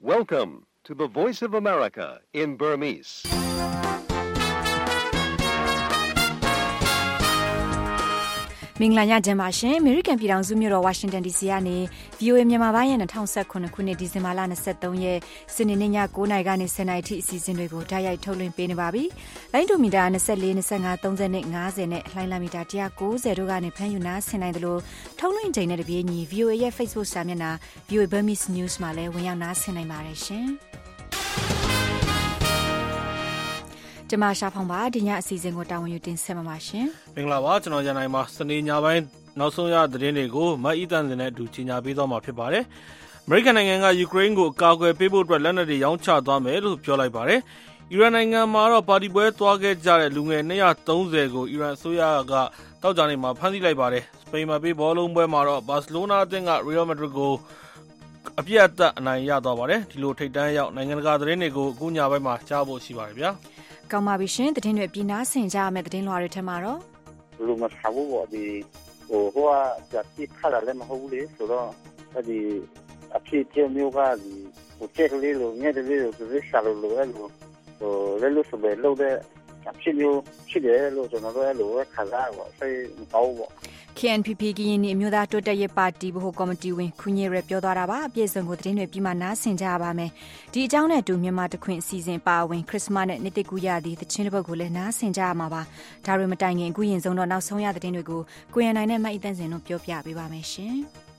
Welcome to the Voice of America in Burmese. ။မင်္ဂလာညချမ်းပါရှင်။ American ပြည်ထောင်စုမြို့တော် Washington DC ကနေ VOA မြန်မာပိုင်းရဲ့2019ခုနှစ်ဒီဇင်ဘာလ23ရက်စနေနေ့ည9:00နာရီကနေ10:00နာရီထိအစီအစဉ်တွေကိုတိုက်ရိုက်ထုတ်လွှင့်ပေးနေပါပြီ။လိုင်းဒိုမီတာ24 25 30နဲ့50နဲ့လှိုင်းလာမီတာ190တို့ကနေဖမ်းယူနာဆင်နိုင်တယ်လို့ထုတ်လွှင့်ချိန်နဲ့တပြေးညီ VOA ရဲ့ Facebook စာမျက်နှာ VOA Burmese News မှာလည်းဝင်ရောက်နာဆင်နိုင်ပါတယ်ရှင်။ကျမရှာဖောင်ပါဒီညအစီအစဉ်ကိုတာဝန်ယူတင်ဆက်မှာပါရှင်မင်္ဂလာပါကျွန်တော်ရန်နိုင်ပါစနေညပိုင်းနောက်ဆုံးရသတင်းတွေကိုမတ်အီတန်စင်နဲ့အတူကြီးညာပေးသွားမှာဖြစ်ပါတယ်အမေရိကန်နိုင်ငံကယူကရိန်းကိုကာကွယ်ပေးဖို့အတွက်လက်နက်တွေရောင်းချသွားမယ်လို့ပြောလိုက်ပါတယ်အီရန်နိုင်ငံမှာတော့ပါတီပွဲသွားခဲ့ကြတဲ့လူငယ်230ကိုအီရန်အစိုးရကတောက်ကြနေမှာဖမ်းဆီးလိုက်ပါတယ်စပိန်မှာပေးဘောလုံးပွဲမှာတော့ဘာစီလိုနာအသင်းကရီယယ်မက်ဒရစ်ကိုအပြည့်အသတ်အနိုင်ရသွားပါတယ်ဒီလိုထိပ်တန်းရောက်နိုင်ငံတကာသတင်းတွေကိုအခုညပိုင်းမှာကြားဖို့ရှိပါတယ်ဗျာကောင်းပါပြီရှင်သတင်းတွေပြည်နာဆင်ကြရမယ့်သတင်းလွှာတွေထက်မှာတော့လူမထားဘူးပေါ့ဒီဟိုကကြက်တိခါလည်းမဟုတ်လေဆိုတော့ဒီအဖြစ်အမျိုးကဒီဟိုချက်ကလေးလိုငဲ့တယ်လို့ဆိုပြီးရှာလို့အဲ့လိုဟိုလည်းလို့ဆိုပဲလို့တဲ့အဖြစ်မျိုးဖြစ်တယ်လို့ကျွန်တော်တို့အဲ့လိုခါစားပေါ့စိတ်မကောင်းပေါ့ KNPP ကရင်အမျိုးသားတိုးတက်ရေးပါတီဗဟိုကော်မတီဝင်ခွန်ရဲပြောသွားတာပါအပြည့်စုံကိုသတင်းတွေပြီးမှနားဆင်ကြရပါမယ်ဒီအကြောင်းနဲ့အတူမြန်မာတခွင်အစီအစဉ်ပါဝင်ခရစ်စမတ်နဲ့နှစ်တကူရသည့်သချင်းတစ်ပုဒ်ကိုလည်းနားဆင်ကြရမှာပါဒါတွေမတိုင်ခင်အခုရင်ဆုံးတော့နောက်ဆုံးရသတင်းတွေကိုကိုရန်နိုင်နဲ့မတ်အီတန်စင်တို့ပြောပြပေးပါမယ်ရှင်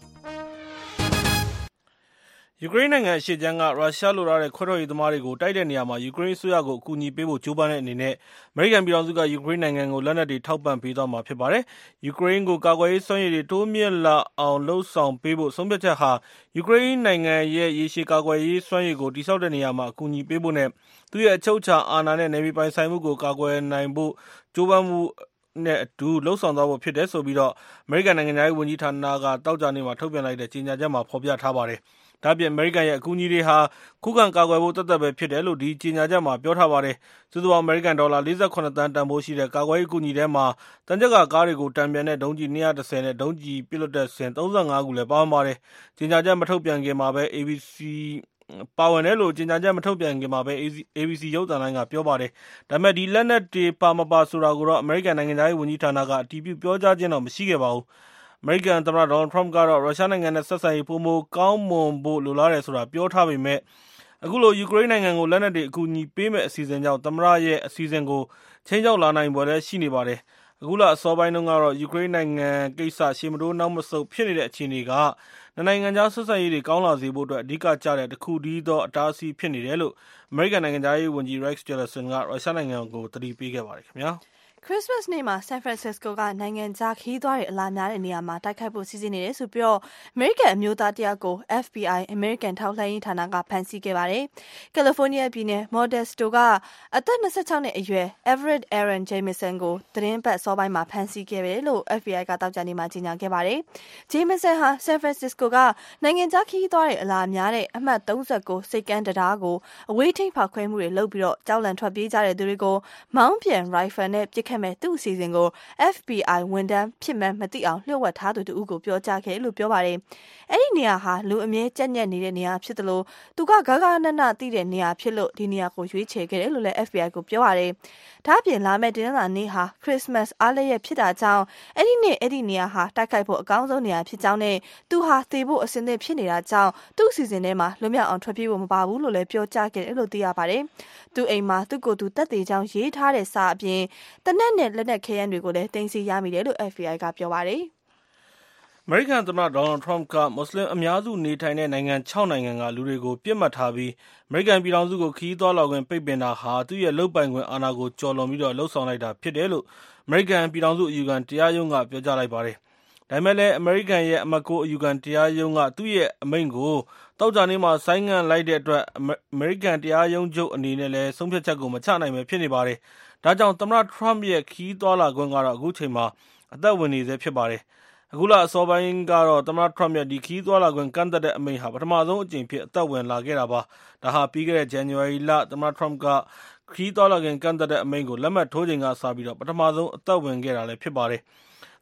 ယူကရိန်းနိုင်ငံအရှေ့ခြမ်းကရုရှားလိုလားတဲ့ခွဲထွက်ရေးသမားတွေကိုတိုက်တဲ့နေရာမှာယူကရိန်းအစိုးရကိုအကူအညီပေးဖို့ကြိုးပမ်းတဲ့အနေနဲ့အမေရိကန်ပြည်ထောင်စုကယူကရိန်းနိုင်ငံကိုလက်နက်တွေထောက်ပံ့ပေးသွားမှာဖြစ်ပါတယ်။ယူကရိန်းကိုကာကွယ်ရေးစွမ်းရည်တွေတိုးမြင့်လာအောင်လှုံ့ဆော်ပေးဖို့ဆုံးဖြတ်ချက်ဟာယူကရိန်းနိုင်ငံရဲ့ရေရှည်ကာကွယ်ရေးစွမ်းရည်ကိုတည်ဆောက်တဲ့နေရာမှာအကူအညီပေးဖို့နဲ့သူ့ရဲ့အချုပ်အခြာအာဏာနဲ့နယ်မြေပိုင်ဆိုင်မှုကိုကာကွယ်နိုင်ဖို့ကြိုးပမ်းမှုနဲ့အတူလှုံ့ဆော်သွားဖို့ဖြစ်တယ်ဆိုပြီးတော့အမေရိကန်နိုင်ငံသားရေးဝန်ကြီးဌာနကတောက်ကြနေမှာထုတ်ပြန်လိုက်တဲ့ကြေညာချက်မှာဖော်ပြထားပါတယ်။ဒါ့အပြင်အမေရိကန်ရဲ့အကူအညီတွေဟာခုခံကာကွယ်ဖို့တသက်ပဲဖြစ်တယ်လို့ဒီကြေညာချက်မှာပြောထားပါတယ်။စုစုပေါင်းအမေရိကန်ဒေါ်လာ48သန်းတန်ဖိုးရှိတဲ့ကာကွယ်ရေးအကူအညီထဲမှာတန်ကြပ်ကားတွေကိုတံပြန်တဲ့ဒုံးကျည်210နဲ့ဒုံးကျည်ပစ်လွတ်တဲ့စင်35ခုလည်းပါဝင်ပါတယ်။ကြေညာချက်မထုတ်ပြန်ခင်မှာပဲ ABC ပါဝင်တယ်လို့ကြေညာချက်မထုတ်ပြန်ခင်မှာပဲ ABC ရုပ်သံလိုင်းကပြောပါတယ်။ဒါပေမဲ့ဒီလက်နက်တွေပါမပါဆိုတာကိုတော့အမေရိကန်နိုင်ငံသားရေးဝန်ကြီးဌာနကအတည်ပြုပြောကြားခြင်းတော့မရှိခဲ့ပါဘူး။အမေရိကန်သမ္မတဒေါ်နယ်ထရမ့်ကတော့ရုရှားနိုင်ငံနဲ့ဆက်ဆံရေးပိုမိုကောင်းမွန်ဖို့လိုလားတယ်ဆိုတာပြောထားပေမဲ့အခုလိုယူကရိန်းနိုင်ငံကိုလက်နက်တွေအကူအညီပေးမဲ့အစီအစဉ်ကြောင့်သမ္မတရဲ့အစီအစဉ်ကိုချိန်ချောက်လာနိုင်ပေါ်လည်းရှိနေပါတယ်။အခုလအစောပိုင်းတုန်းကတော့ယူကရိန်းနိုင်ငံကိစ္စရှေ့မတိုးနောက်မဆုတ်ဖြစ်နေတဲ့အခြေအနေကနိုင်ငံခြားဆက်ဆံရေးတွေကောင်းလာစေဖို့အတွက်အဓိကကျတဲ့တစ်ခုတည်းသောအတားအဆီးဖြစ်နေတယ်လို့အမေရိကန်နိုင်ငံသားရေးဝန်ကြီး Rex Tillerson ကရုရှားနိုင်ငံကိုသတိပေးခဲ့ပါတယ်ခင်ဗျာ။ခရစ်စမတ်နေ့မှာဆန်ဖရန်စစ္စကိုကနိုင်ငံခြားခရီးသွားတွေအလားများတဲ့နေရာမှာတိုက်ခိုက်ဖို့စီစဉ်နေတယ်ဆိုပြီးတော့အမေရိကန်အမျိုးသားတယောက်ကို FBI အမေရိကန်ထောက်လှမ်းရေးဌာနကဖမ်းဆီးခဲ့ပါတယ်။ကယ်လီဖိုးနီးယားပြည်နယ်မော်ဒက်စတိုကအသက်26နှစ်အရွယ် Everett Aaron Jamison ကိုသတင်းပတ်စောပိုင်းမှာဖမ်းဆီးခဲ့တယ်လို့ FBI ကတောက်ကြနေမှာကြေညာခဲ့ပါတယ်။ Jamison ဟာဆန်ဖရန်စစ္စကိုကနိုင်ငံခြားခရီးသွားတွေအလားများတဲ့အမှတ်39စိတ်ကမ်းတရားကိုအဝေးထိန်းဖောက်ခွဲမှုတွေလုပ်ပြီးတော့ကြောက်လန့်ထွက်ပြေးကြတဲ့သူတွေကိုမောင်းပြန်ရိုင်ဖယ်နဲ့ပစ်ခတ်မဲ့သူ့အစီအစဉ်ကို FBI ဝန်ထမ်းဖြစ်မှန်းမသိအောင်လျှို့ဝှက်ထားသူတူကိုပြောကြားခဲ့လို့ပြောပါတယ်။အဲ့ဒီနေရာဟာလူအမြဲကြက်ညက်နေတဲ့နေရာဖြစ်တယ်လို့သူကဂဂနနသိတဲ့နေရာဖြစ်လို့ဒီနေရာကိုရွေးချယ်ခဲ့တယ်လို့လည်း FBI ကိုပြောပါတယ်။ဒါ့အပြင်လာမယ့်တင်းလာနေ့ဟာခရစ်စမတ်အားလျက်ဖြစ်တာကြောင့်အဲ့ဒီနေရာဟာတိုက်ခိုက်ဖို့အကောင်းဆုံးနေရာဖြစ်ကြောင်းနဲ့သူဟာသေဖို့အစင်းသင့်ဖြစ်နေတာကြောင့်သူ့အစီအစဉ်ထဲမှာလွတ်မြောက်အောင်ထွက်ပြေးဖို့မပါဘူးလို့လည်းပြောကြားခဲ့တယ်လို့သိရပါတယ်။သူ့အိမ်မှာသူ့ကိုယ်သူတက်သေးကြောင်းရေးထားတဲ့စာအပြင်တနက်နဲ့လက်နက်ခဲယမ်းတွေကိုလည်းတင်စီရမိတယ်လို့ FBI ကပြောပါတယ်။အမေရိကန်သမ္မတဒေါ်နယ်ထရမ့်ကမွတ်စလင်အများစုနေထိုင်တဲ့နိုင်ငံ6နိုင်ငံကလူတွေကိုပြစ်မှတ်ထားပြီးအမေရိကန်ပြည်ထောင်စုကိုခရီးသွားလာခွင့်ပိတ်ပင်တာဟာသူ့ရဲ့လုပ်ပိုင်ခွင့်အာဏာကိုကျော်လွန်ပြီးတော့လှုံ့ဆော်လိုက်တာဖြစ်တယ်လို့အမေရိကန်ပြည်ထောင်စုအယူခံတရားရုံးကပြောကြားလိုက်ပါတယ်။ဒါပေမဲ့လည်းအမေရိကန်ရဲ့အမတ်ကိုအယူခံတရားရုံးကသူ့ရဲ့အမိန့်ကိုတောက်ကြနေမှာဆိုင်းငံ့လိုက်တဲ့အတွက်အမေရိကန်တရားရုံးချုပ်အနေနဲ့လည်းဆုံးဖြတ်ချက်ကိုမချနိုင်ပဲဖြစ်နေပါတယ်။ဒါကြောင့်သမ္မတထရမ့်ရဲ့ခရီးသွားလာခွင့်ကတော့အခုချိန်မှာအသက်ဝင်နေသေးဖြစ်ပါတယ်။အခုလအစောပိုင်းကတော့သမ္မတထရမ့်ရဲ့ဒီခရီးသွားလာခွင့်ကန့်သတ်တဲ့အမိန့်ဟာပထမဆုံးအကြိမ်ဖြစ်အသက်ဝင်လာခဲ့တာပါ။ဒါဟာပြီးခဲ့တဲ့ဇန်နဝါရီလသမ္မတထရမ့်ကခရီးသွားလာခွင့်ကန့်သတ်တဲ့အမိန့်ကိုလက်မှတ်ထိုးချိန်ကစပြီးတော့ပထမဆုံးအသက်ဝင်ခဲ့တာလည်းဖြစ်ပါတယ်။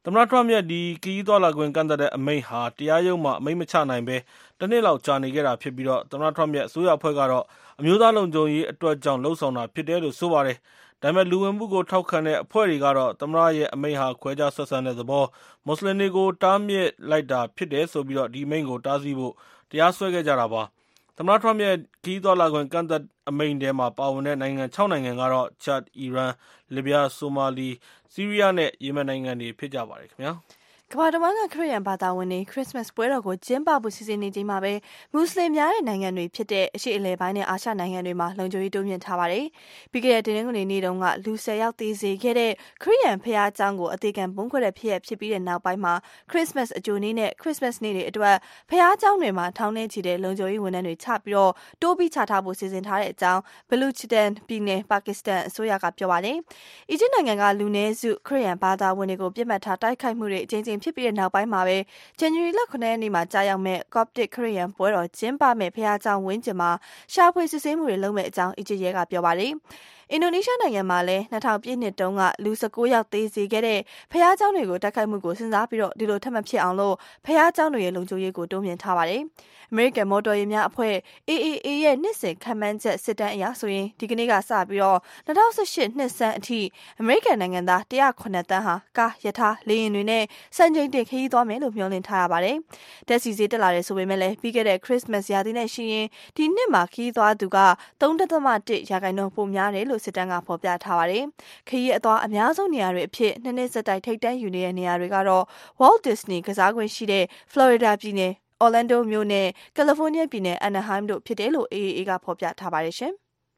သမ္မတထရမ့်ရဲ့ဒီခရီးသွားလာခွင့်ကန့်သတ်တဲ့အမိန့်ဟာတရားရုံးမှာအမိန့်မချနိုင်ဘဲတစ်နှစ်လောက်ကြာနေခဲ့တာဖြစ်ပြီးတော့သမ္မတထရမ့်ရဲ့အစိုးရအဖွဲ့ကတော့အမျိုးသားလုံခြုံရေးအတွက်ကြောင့်လှုံ့ဆော်တာဖြစ်တယ်လို့ဆိုပါတယ်။ဒါပေမဲ့လူဝင်မှုကိုထောက်ခံတဲ့အဖွဲ့တွေကတော့သမ္မတရဲ့အမိန့်ဟာခွဲခြားဆက်ဆံတဲ့သဘောမွတ်စလင်တွေကိုတားမြစ်လိုက်တာဖြစ်တယ်ဆိုပြီးတော့ဒီအမိန့်ကိုတားဆီးဖို့တရားစွဲခဲ့ကြတာပါ။သမ္မတထရမ့်ရဲ့ခရီးသွားလာခွင့်ကန့်သတ်အမိန့်ထဲမှာပါဝင်တဲ့နိုင်ငံ6နိုင်ငံကတော့ချတ်၊အီရန်၊လစ်ဗျား၊ဆိုမာလီ၊ဆီးရီးယားနဲ့ယီမင်နိုင်ငံတွေဖြစ်ကြပါတယ်ခင်ဗျာ။ကမ္ဘာတဝန်းကခရစ်ယာန်ဘာသာဝင်တွေခရစ်စမတ်ပွဲတော်ကိုကျင်းပဖို့စီစဉ်နေချိန်မှာပဲမွတ်စလင်များတဲ့နိုင်ငံတွေဖြစ်တဲ့အရှေ့အလယ်ပိုင်းနဲ့အာရှနိုင်ငံတွေမှာလုံခြုံရေးတိုးမြှင့်ထားပါတယ်။ပြီးခဲ့တဲ့တင်းငွေနေ့တုန်းကလူ10ယောက်သေစေခဲ့တဲ့ခရစ်ယာန်ဖျားเจ้าကိုအသေးခံပုံခွဲတဲ့ဖြစ်ပြီးတဲ့နောက်ပိုင်းမှာခရစ်စမတ်အကြိုနေ့နဲ့ခရစ်စမတ်နေ့တွေအတွက်ဖျားเจ้าတွေမှာထောင်ထဲချီတဲ့လုံခြုံရေးဝန်ထမ်းတွေချပြီးတော့တိုးပြီးချထားဖို့စီစဉ်ထားတဲ့အကြောင်းဘလူချီတန်ပြည်နယ်ပါကစ္စတန်အစိုးရကပြောပါတယ်။အီဂျစ်နိုင်ငံကလူနည်းစုခရစ်ယာန်ဘာသာဝင်တွေကိုပြစ်မှတ်ထားတိုက်ခိုက်မှုတွေအကြိမ်ကြိမ်ဖြစ်ပြီးတဲ့နောက်ပိုင်းမှာပဲဇန်နဝါရီလ9ရက်နေ့မှာကြာရောက်မဲ့ Coptic ခရစ်ယာန်ပွဲတော်ကျင်းပမဲ့ဖျားเจ้าဝင်းကျင်မှာရှာဖွေစစ်ဆေးမှုတွေလုပ်မဲ့အကြောင်းအီဂျစ်ရဲကပြောပါတယ်။အင်ဒိုနီးရှားနိုင်ငံမှာလည်း2000ပြည့်နှစ်တုန်းကလူ19ယောက်သေစေခဲ့တဲ့ဖျားเจ้าတွေကိုတိုက်ခိုက်မှုကိုစဉ်းစားပြီးတော့ဒီလိုထပ်မဖြစ်အောင်လို့ဖျားเจ้าတွေရဲ့လုံခြုံရေးကိုတိုးမြှင့်ထားပါတယ်။အမေရိကန်မော်တော်ယာဉ်များအဖွဲ့ AAA ရဲ့နှစ်စဉ်ခန့်မှန်းချက်စစ်တမ်းအရဆိုရင်ဒီကနေ့ကစပြီးတော့2018နှစ်ဆန်းအထိအမေရိကန်နိုင်ငံသား109တန်းဟာကားရထားလေယာဉ်တွေနဲ့စံချိန်တင်ခရီးသွားမယ်လို့မျှော်လင့်ထားရပါတယ်။တက်စီဈေးတက်လာတယ်ဆိုပေမဲ့လည်းပြီးခဲ့တဲ့ခရစ်စမတ်ရာသီနဲ့ရှိရင်ဒီနှစ်မှာခရီးသွားသူက 3.1% ပိုများတယ်လို့စစ်တမ်းကဖော်ပြထားပါတယ်။ခရီးအသွားအများဆုံးနေရာတွေအဖြစ်နှစ်နှစ်ဆက်တိုက်ထိပ်တန်းယူနေတဲ့နေရာတွေကတော့ Walt Disney ကစားကွင်းရှိတဲ့ Florida ပြည်နယ်Orlando မြို့နဲ့ California ပြည်နယ် Anaheim တို့ဖြစ်တယ်လို့ AAA ကဖော်ပြထားပါတယ်ရှင်။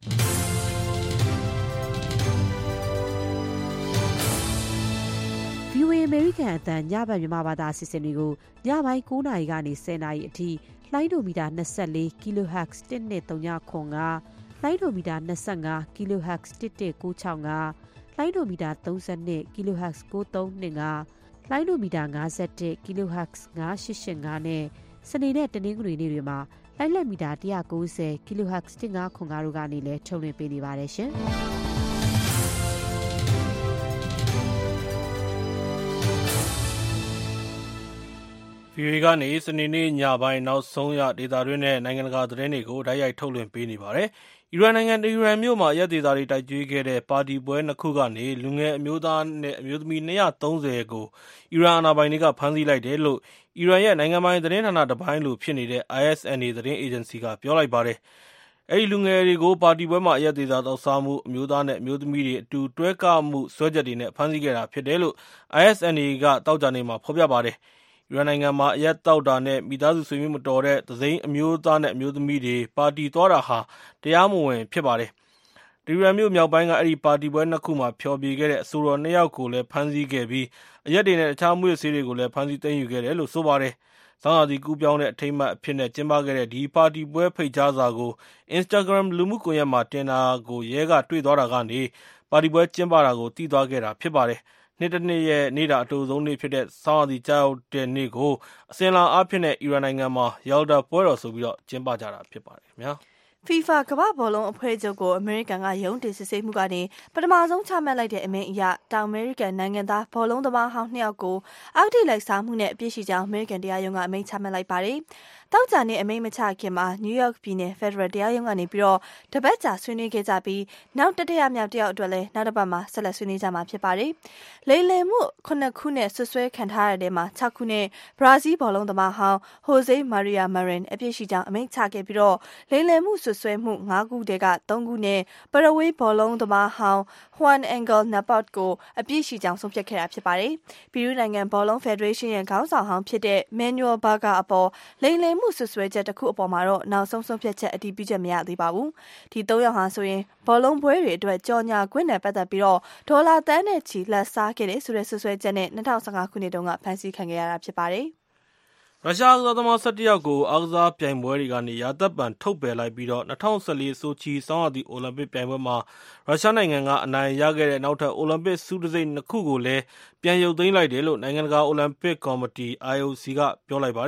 VOA American အသံညဘက်မြန်မာဘာသာအစီအစဉ်တွေကိုညပိုင်း9:00နာရီကနေ10:00နာရီအထိလိုင်းဒိုမီတာ24 kHz 12395လိုင်းဒိုမီတာ25 kHz 11965လိုင်းဒိုမီတာ32 kHz 9325လိုင်းဒိုမီတာ51 kHz 9885နဲ့စနေနဲ့တနင်္ဂနွေနေ့တွေမှာလိုင်းလက်မီတာ190 kHz 1505တို့ကနေလည်းထုတ်လွှင့်ပေးနေပါတယ်ရှင်။ VOA ကနေစနေနေ့ညပိုင်းနောက်ဆုံးရဒေတာတွင်းနဲ့နိုင်ငံတကာသတင်းတွေကိုတိုက်ရိုက်ထုတ်လွှင့်ပေးနေပါတယ်။အီရန်နိုင်ငံတဟီရန်မြို့မှာရက်ဒေတာတွေတိုက်ကျွေးခဲ့တဲ့ပါတီပွဲနှစ်ခုကနေလူငယ်အမျိုးသားနဲ့အမျိုးသမီး230ကိုအီရန်အာဏာပိုင်တွေကဖမ်းဆီးလိုက်တယ်လို့အီရန်ရဲ့နိုင်ငံပိုင်သတင်းဌာနတစ်ပိုင်းလိုဖြစ်နေတဲ့ ISNA သတင်းအေဂျင်စီကပြောလိုက်ပါတယ်။အဲဒီလူငယ်တွေကိုပါတီပွဲမှာရက်ဒေတာတောက်စားမှုအမျိုးသားနဲ့အမျိုးသမီးတွေအတူတွဲကမှုစွဲချက်တွေနဲ့ဖမ်းဆီးခဲ့တာဖြစ်တယ်လို့ ISNA ကတောက်ကြနေမှာဖော်ပြပါတယ်။အီရန်နိုင်ငံမှာအရက်တောက်တာနဲ့မိသားစုဆွေမျိုးမတော်တဲ့သစိမ်းအမျိုးသားနဲ့အမျိုးသမီးတွေပါတီသွားတာဟာတရားမဝင်ဖြစ်ပါတယ်။တဟီရန်မြို့မြောက်ပိုင်းကအဲဒီပါတီပွဲနှစ်ခုမှာဖျော်ဖြေခဲ့တဲ့အဆိုတော်2ယောက်ကိုလည်းဖမ်းဆီးခဲ့ပြီးအရက်တွေနဲ့တခြားမူရစ်ဆေးတွေကိုလည်းဖမ်းဆီးသိမ်းယူခဲ့တယ်လို့ဆိုပါတယ်။ဆောင်းရာသီကူးပြောင်းတဲ့အထိမ်းအမှတ်အဖြစ်နဲ့ကျင်းပခဲ့တဲ့ဒီပါတီပွဲဖိတ်ကြားစာကို Instagram လူမှုကွန်ရက်မှာတင်တာကိုရဲကတွေ့သွားတာကနေပါတီပွဲကျင်းပတာကိုသိသွားခဲ့တာဖြစ်ပါတယ်။နှစ်တစ်နှစ်ရဲ့နေတာအတူဆုံးနေ့ဖြစ်တဲ့ဆောင်းရာသီကြောက်တဲ့နေ့ကိုအစဉ်လာအားဖြင့်အီရန်နိုင်ငံမှာYaldaပွဲတော်ဆိုပြီးတော့ကျင်းပကြတာဖြစ်ပါတယ်ခင်ဗျာ။ FIFA ကမ္ဘာဘောလုံးအဖွဲ့ချုပ်ကိုအမေရိကန်ကရုံးတင်စစ်ဆေးမှုကနေပထမဆုံးချမှတ်လိုက်တဲ့အမိန့်အရတောင်အမေရိကန်နိုင်ငံသားဘောလုံးသမားဟောင်း2ယောက်ကိုအောက်ထိလိုက်စားမှုနဲ့အပြစ်ရှိကြောင်းအမေရိကန်တရားရုံးကအမိန့်ချမှတ်လိုက်ပါတယ်။တောက်ကြနဲ့အမိန့်မချခင်မှာနယူးယောက်ပြည်နယ်ဖက်ဒရယ်တရားရုံးကနေပြီးတော့တပတ်ကြာဆွေးနွေးခဲ့ကြပြီးနောက်တတိယမြောက်တယောက်အတွက်လည်းနောက်တစ်ပတ်မှာဆက်လက်ဆွေးနွေးကြမှာဖြစ်ပါတယ်။လိမ်လည်မှု9ခုနဲ့ဆွဆွဲခံထားရတဲ့မှာ6ခုနဲ့ဘရာဇီးဘောလုံးသမားဟောင်းဟိုဇေးမာရီယာမာရင်အပြစ်ရှိကြောင်းအမိန့်ချခဲ့ပြီးတော့လိမ်လည်မှုဆွဆွဲမှု5ခုတည်းက3ခုနဲ့ပရဝေးဘောလုံးသမားဟောင်းဟွမ်အန်ဂယ်နာပတ်ကိုအပြစ်ရှိကြောင်းဆုံးဖြတ်ခဲ့တာဖြစ်ပါတယ်။ပြည်သူ့နိုင်ငံဘောလုံးဖက်ဒရေးရှင်းရဲ့ခေါင်းဆောင်ဟောင်းဖြစ်တဲ့မန်နျူယ်ဘာဂါအပေါ်လိမ်လည်မှုဆွဆွဲချက်တစ်ခုအပေါ်မှာတော့နောက်ဆုံးဆုံးဖြတ်ချက်အတည်ပြုချက်မရသေးပါဘူး။ဒီ3ယောက်ဟာဆိုရင်ဘောလုံးပွဲတွေအတွက်ကြော်ညာခွင့်နဲ့ပတ်သက်ပြီးတော့ဒေါ်လာတန်းနဲ့ချီလက်စားခဲ့တယ်ဆိုတဲ့ဆွဆွဲချက်နဲ့2015ခုနှစ်တုန်းကဖမ်းဆီးခံခဲ့ရတာဖြစ်ပါတယ်။ရုရှားကစားသမား17ယောက်ကိုအားကစားပြိုင်ပွဲတွေကနေရာသက်ပံထုတ်ပယ်လိုက်ပြီးတော့2014ဆိုချီဆောင်းရာသီအိုလံပစ်ပြိုင်ပွဲမှာရုရှားနိုင်ငံကအနိုင်ရခဲ့တဲ့နောက်ထပ်အိုလံပစ်ဆုတံဆိပ်2ခုကိုလည်းပြန်ရုပ်သိမ်းလိုက်တယ်လို့နိုင်ငံတကာအိုလံပစ်ကော်မတီ IOC ကပြောလိုက်ပါတယ်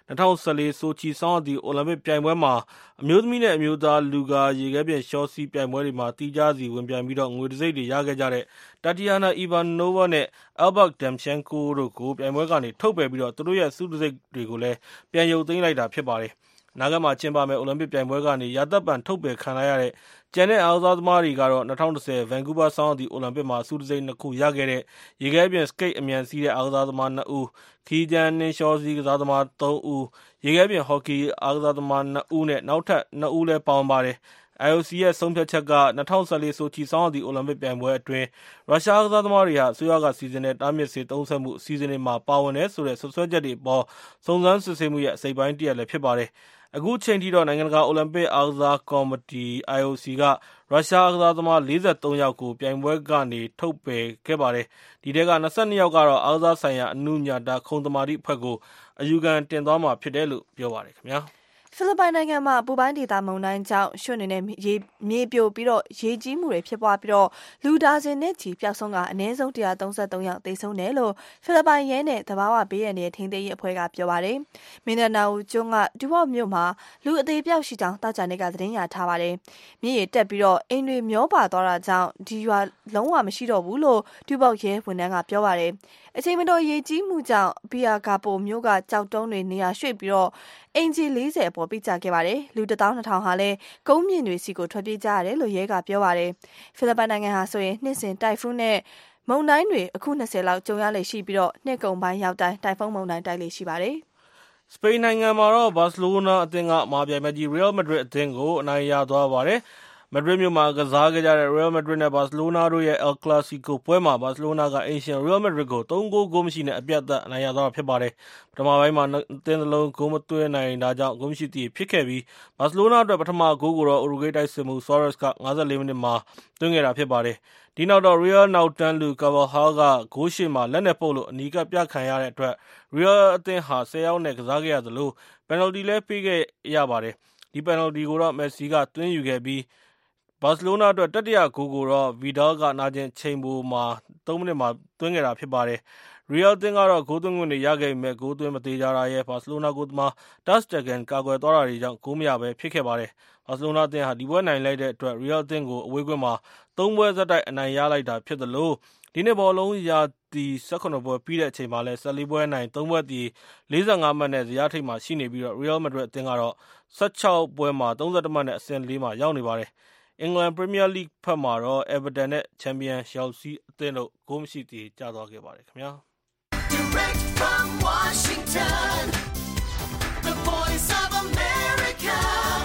2014ဆိုချီဆောင်းရာသီအိုလံပစ်ပြိုင်ပွဲမှာအမျိုးသမီးနဲ့အမျိုးသားလူကာရေခဲပြင်ရှော့စီးပြိုင်ပွဲတွေမှာတီးခြားစီဝင်ပြိုင်ပြီးငွေတံဆိပ်တွေရခဲ့ကြတဲ့ Tatiana Ivanova နဲ့ Albert Demchenko တို့ကိုပြိုင်ပွဲကနေထုတ်ပယ်ပြီးသူတို့ရဲ့ဆုတံဆိပ်တွေကိုလည်းပြန်ရုပ်သိမ်းလိုက်တာဖြစ်ပါတယ်။ အနာဂတ်မှာကျင်းပမယ့်အိုလံပစ်ပြိုင်ပွဲကနေရာသက်ပန်ထုတ်ပယ်ခံလိုက်ရတဲ့ကျန်တဲ့အားကစားသမားတွေကတော့2010 Vancouver ဆောင်းရာသီအိုလံပစ်မှာဆုတံဆိပ်2 ခုရခဲ့တဲ့ရေခဲပြင်စကိတ်အမြန်စီးတဲ့အားကစားသမား2 ဦး၊ ခရီးကြမ်းနှင်းလျှောစီးကစားသမား3 ဦး၊ ရေခဲပြင်ဟော်ကီအားကစားသမား2 ဦးနဲ့နောက်ထပ်2 ဦးလည်းပါဝင်ပါတယ်။ IOC ရဲ့ဆုံးဖြတ်ချက်က2014ဆိုချီဆောင်းရာသီအိုလံပစ်ပြိုင်ပွဲအတွင်းရုရှားအားကစားသမားတွေဟာအစိုးရကစီစဉ်တဲ့တားမြစ်ဆေးသုံးစွဲမှုအစီအစဉ်တွေမှာပါဝင်တယ်ဆိုတဲ့စွပ်စွဲချက်တွေအပေါ်စုံစမ်းစစ်ဆေးမှုရဲ့အစိတ်အပိုင်းတစ်ရပ်လည်းဖြစ်ပါတယ်။ အခုချိန်ထိနိုင်ငံတကာအိုလံပစ်အားကစားကော်မတီ IOC ကရုရှားအားကစားသမား43 ယောက်ကိုပြိုင်ပွဲကနေထုတ်ပယ်ခဲ့ပါတယ်။ ဒီထဲက22 ယောက်ကတော့အားကစားဆိုင်ရာအနုညတာခုံသမာဓိအဖွဲ့ကိုအယူခံတင်သွားမှာဖြစ်တယ်လို့ပြောပါတယ်ခင်ဗျာ။ဖိလစ်ပိုင်နိုင်ငံမှာပူပိုင်းဒေသမုန်တိုင်းကြောင့်ရွှံ့နေတဲ့မြေပြိုပြီးရေကြီးမှုတွေဖြစ်ပွားပြီးလူဒါဇင်နဲ့ချီပျောက်ဆုံးကအနည်းဆုံး133ယောက်သေဆုံးတယ်လို့ဖိလစ်ပိုင်ရဲနဲ့သဘာဝဘေးအန္တရာယ်ထိန်းသိမ်းရေးအဖွဲ့ကပြောပါတယ်။မင်ဒါနာအိုကျွန်းကဒူဝေါ့မြို့မှာလူအသေးပျောက်ရှိကြောင်းသောကြာနေ့ကသတင်းရထားပါတယ်။မြစ်ရေတက်ပြီးအိမ်တွေမျောပါသွားတာကြောင့်ဒီရွာလုံးဝမရှိတော့ဘူးလို့ဒူဝေါ့ရဲဝန်ထမ်းကပြောပါတယ်။အချိန်မတော်ရေကြီးမှုကြောင့်ဘီယာဂါပိုမြို့ကကြောက်တုံးတွေနေရာရွှေ့ပြီးအင်ဂျီ40အပေါ်ပိကျခဲ့ပါတယ်။လူ 12000 ဟာလည်းကုန်းမြင့်တွေစီကိုထွက်ပြေးကြရတယ်လို့ရဲကပြောပါတယ်။ဖိလစ်ပိုင်နိုင်ငံဟာဆိုရင်နှစ်စဉ်တိုင်ဖုန်းနဲ့မုန်တိုင်းတွေအခု20လောက်ကြုံရလေရှိပြီးနှစ်ကုန်ပိုင်းရောက်တိုင်းတိုင်ဖုန်းမုန်တိုင်းတိုက်လေရှိပါတယ်။စပိန်နိုင်ငံမှာဘာစီလိုနာအသင်းကမာပြိုင်မကြီး Real Madrid အသင်းကိုအနိုင်ရသွားပါတယ်။ မက်ဒရစ်မြို့မှာကစားခဲ့ကြတဲ့ Real Madrid နဲ့ ဘာစီလိုနာတို့ရဲ့ El Clasico ပွဲမှာဘာစီလိုနာကအိမ်ရှင် Real Madrid ကို3 ဂိုး ဂိုးမရှိနဲ့အပြတ်အနိုင်ရသွားတာဖြစ်ပါတယ်။ ပထမပိုင်းမှာအသင်းတစ်လုံးဂိုးမသွင်းနိုင်တာကြောင့်ဂိုးမရှိသရေဖြစ်ခဲ့ပြီးဘာစီလိုနာအတွက်ပထမဂိုးကိုဥရုဂွေးတိုက်စစ်မှူး Suarez က54 မိနစ်မှာသွင်းခဲ့တာဖြစ်ပါတယ်။ ဒီနောက်Real နောက်တန်းလူ Carvajal ကဂိုးရှေ့မှာလက်နဲ့ပုတ်လို့အနီးကပ်ပြခံရတဲ့အတွက် Real အသင်းဟာ10 ယောက်နဲ့ကစားခဲ့ရသလိုပယ်နယ်လ်တီလည်းပေးခဲ့ရပါတယ်။ ဒီပယ်နယ်လ်တီကိုမက်ဆီကသွင်းယူခဲ့ပြီးဘာစီလိုနာအတွက်တတိယဂိုးကိုVidal ကနာကျင်ချိန်ပိုမှာ3 မိနစ်မှာသွင်းခဲ့တာဖြစ်ပါတယ်။ Real အသင်းကတော့ဂိုးသွင်းခွင့်တွေရခဲ့ပေမဲ့ဂိုးသွင်းမသေချာတာရယ်ဘာစီလိုနာဂိုးသမား Ter Stegen ကာကွယ်သွားတာတွေကြောင့်ဂိုးမရဘဲဖြစ်ခဲ့ပါတယ်။ ဘာစီလိုနာအသင်းဟာဒီပွဲနိုင်လိုက်တဲ့အတွက် Real အသင်းကိုအဝေးကွင်းမှာ3 ပွဲဆက်တိုက်အနိုင်ရလိုက်တာဖြစ်သလိုဒီနှစ်ဘောလုံးရာသီ17 ပွဲပြီးတဲ့အချိန်မှာလည်း14 ပွဲနိုင်3 ပွဲသရေ45 မှတ်နဲ့ဇယားထိပ်မှာရှိနေပြီးReal Madrid အသင်းကတော့16 ပွဲမှာ31 မှတ်နဲ့အဆင့် 4 မှာရောက်နေပါတယ်။ အင်္ဂလန်ပရီးမီးယားလိဂ်ဘက်မှာEverton နဲ့ချန်ပီယံ Chelsea အသင်းတို့ဂိုးမရှိသရေကျသွားခဲ့ပါတယ်ခင်ဗျာ။ Direct from Washington, the voice of America,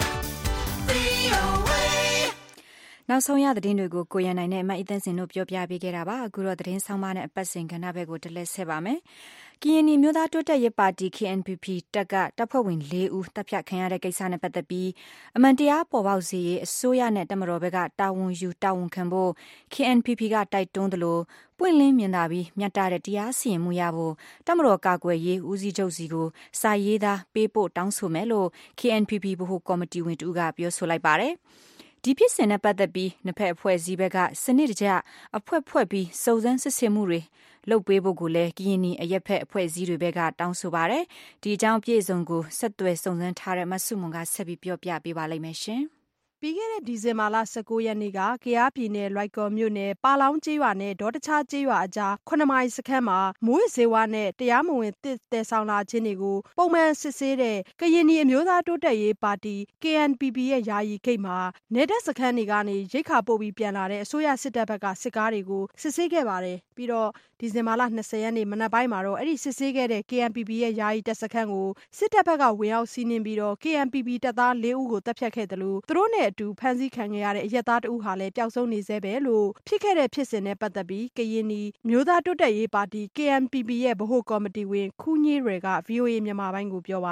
VOA. နောက်ဆုံးရသတင်းတွေကိုကိုရန်နိုင်နဲ့မအီသန့်စင်တို့ပြောပြပေးခဲ့တာပါအခုတော့သတင်းဆောင်မနဲ့အပတ်စဉ်ကဏ္ဍဘက်ကိုတလဲဆက်ပါမယ်ကရင်နီမျိုးသားတိုးတက်ရေးပါတီ KNPP တပ်ဖွဲ့ဝင်4ဦးတပ်ဖြတ်ခံရတဲ့ကိစ္စနဲ့ပတ်သက်ပြီးအမှန်တရားပေါ်ပေါက်စေရေးအစိုးရနဲ့တပ်မတော်ဘက်ကတာဝန်ယူတာဝန်ခံဖို့ KNPP ကတိုက်တွန်းသလိုပွင့်လင်းမြင်သာပြီးမြတ်တဲ့တရားစီရင်မှုရဖို့တပ်မတော်ကာကွယ်ရေးဦးစီးချုပ်စီကိုစာရေးသားပေးပို့တောင်းဆိုမယ်လို့ KNPP ဗဟိုကော်မတီဝင်တဦးကပြောဆိုလိုက်ပါတယ်ဒီဖြစ်စဉ်နဲ့ပတ်သက်ပြီးနှစ်ဖက်အဖွဲ့အစည်းဘက်ကစနစ်တကျအဖွဲ့ဖွဲ့ပြီးစုံစမ်းစစ်ဆေးမှုတွေလုပ်ပေးဖို့ကိုလည်းကရင်နီအရက်ဖက်အဖွဲ့အစည်းတွေဘက်ကတောင်းဆိုပါတယ်ဒီအကြောင်းပြည့်စုံကိုဆက်သွယ်စုံစမ်းထားတဲ့မဆုမွန်ကဆက်ပြီးပြောပြပေးပါလိမ့်မယ်ရှင်ပြီးခဲ့တဲ့ဒီဇင်ဘာလ19ရက်နေ့ကကယားပြည်နယ်လွိုင်ကော်မြို့နယ်ပါလောင်းကျေးရွာနဲ့ဒေါတခြားကျေးရွာအကြား9မိုင်စခန်းမှာမွေးစေဝါနဲ့တရားမဝင်တည်ဆောင်လာခြင်းတွေကိုပုံမှန်စစ်ဆေးတဲ့ကရင်နီအမျိုးသားတိုးတက်ရေးပါတီ KNPP ရဲ့ယာယီဂိတ်မှာနေတပ်စခန်းတွေကနေရိတ်ခါပို့ပြီးပြန်လာတဲ့အစိုးရစစ်တပ်ဘက်ကစစ်ကားတွေကိုစစ်ဆေးခဲ့ပါတယ်ပြီးတော့ဒီဇင်ဘာလ20ရက်နေ့မနက်ပိုင်းမှာတော့အဲ့ဒီစစ်ဆေးခဲ့တဲ့ KNPP ရဲ့ယာယီတပ်စခန်းကိုစစ်တပ်ဘက်ကဝင်ရောက်စီးနင်းပြီးတော့ KNPP တပ်သား4ဦးကိုတပ်ဖြတ်ခဲ့တယ်လို့သူတို့နဲ့အတူဖမ်းဆီးခံခဲ့ရတဲ့အရက်သားတဦးဟာလည်းပျောက်ဆုံးနေသေးပဲလို့ဖြစ်ခဲ့တဲ့ဖြစ်စဉ်နဲ့ပတ်သက်ပြီးကရင်နီမျိုးသားတိုးတက်ရေးပါတီ KNPP ရဲ့ဗဟိုကော်မတီဝင်ခူးညေးရယ်က VOA မြန်မာပိုင်းကိုပြောပါတယ်ပ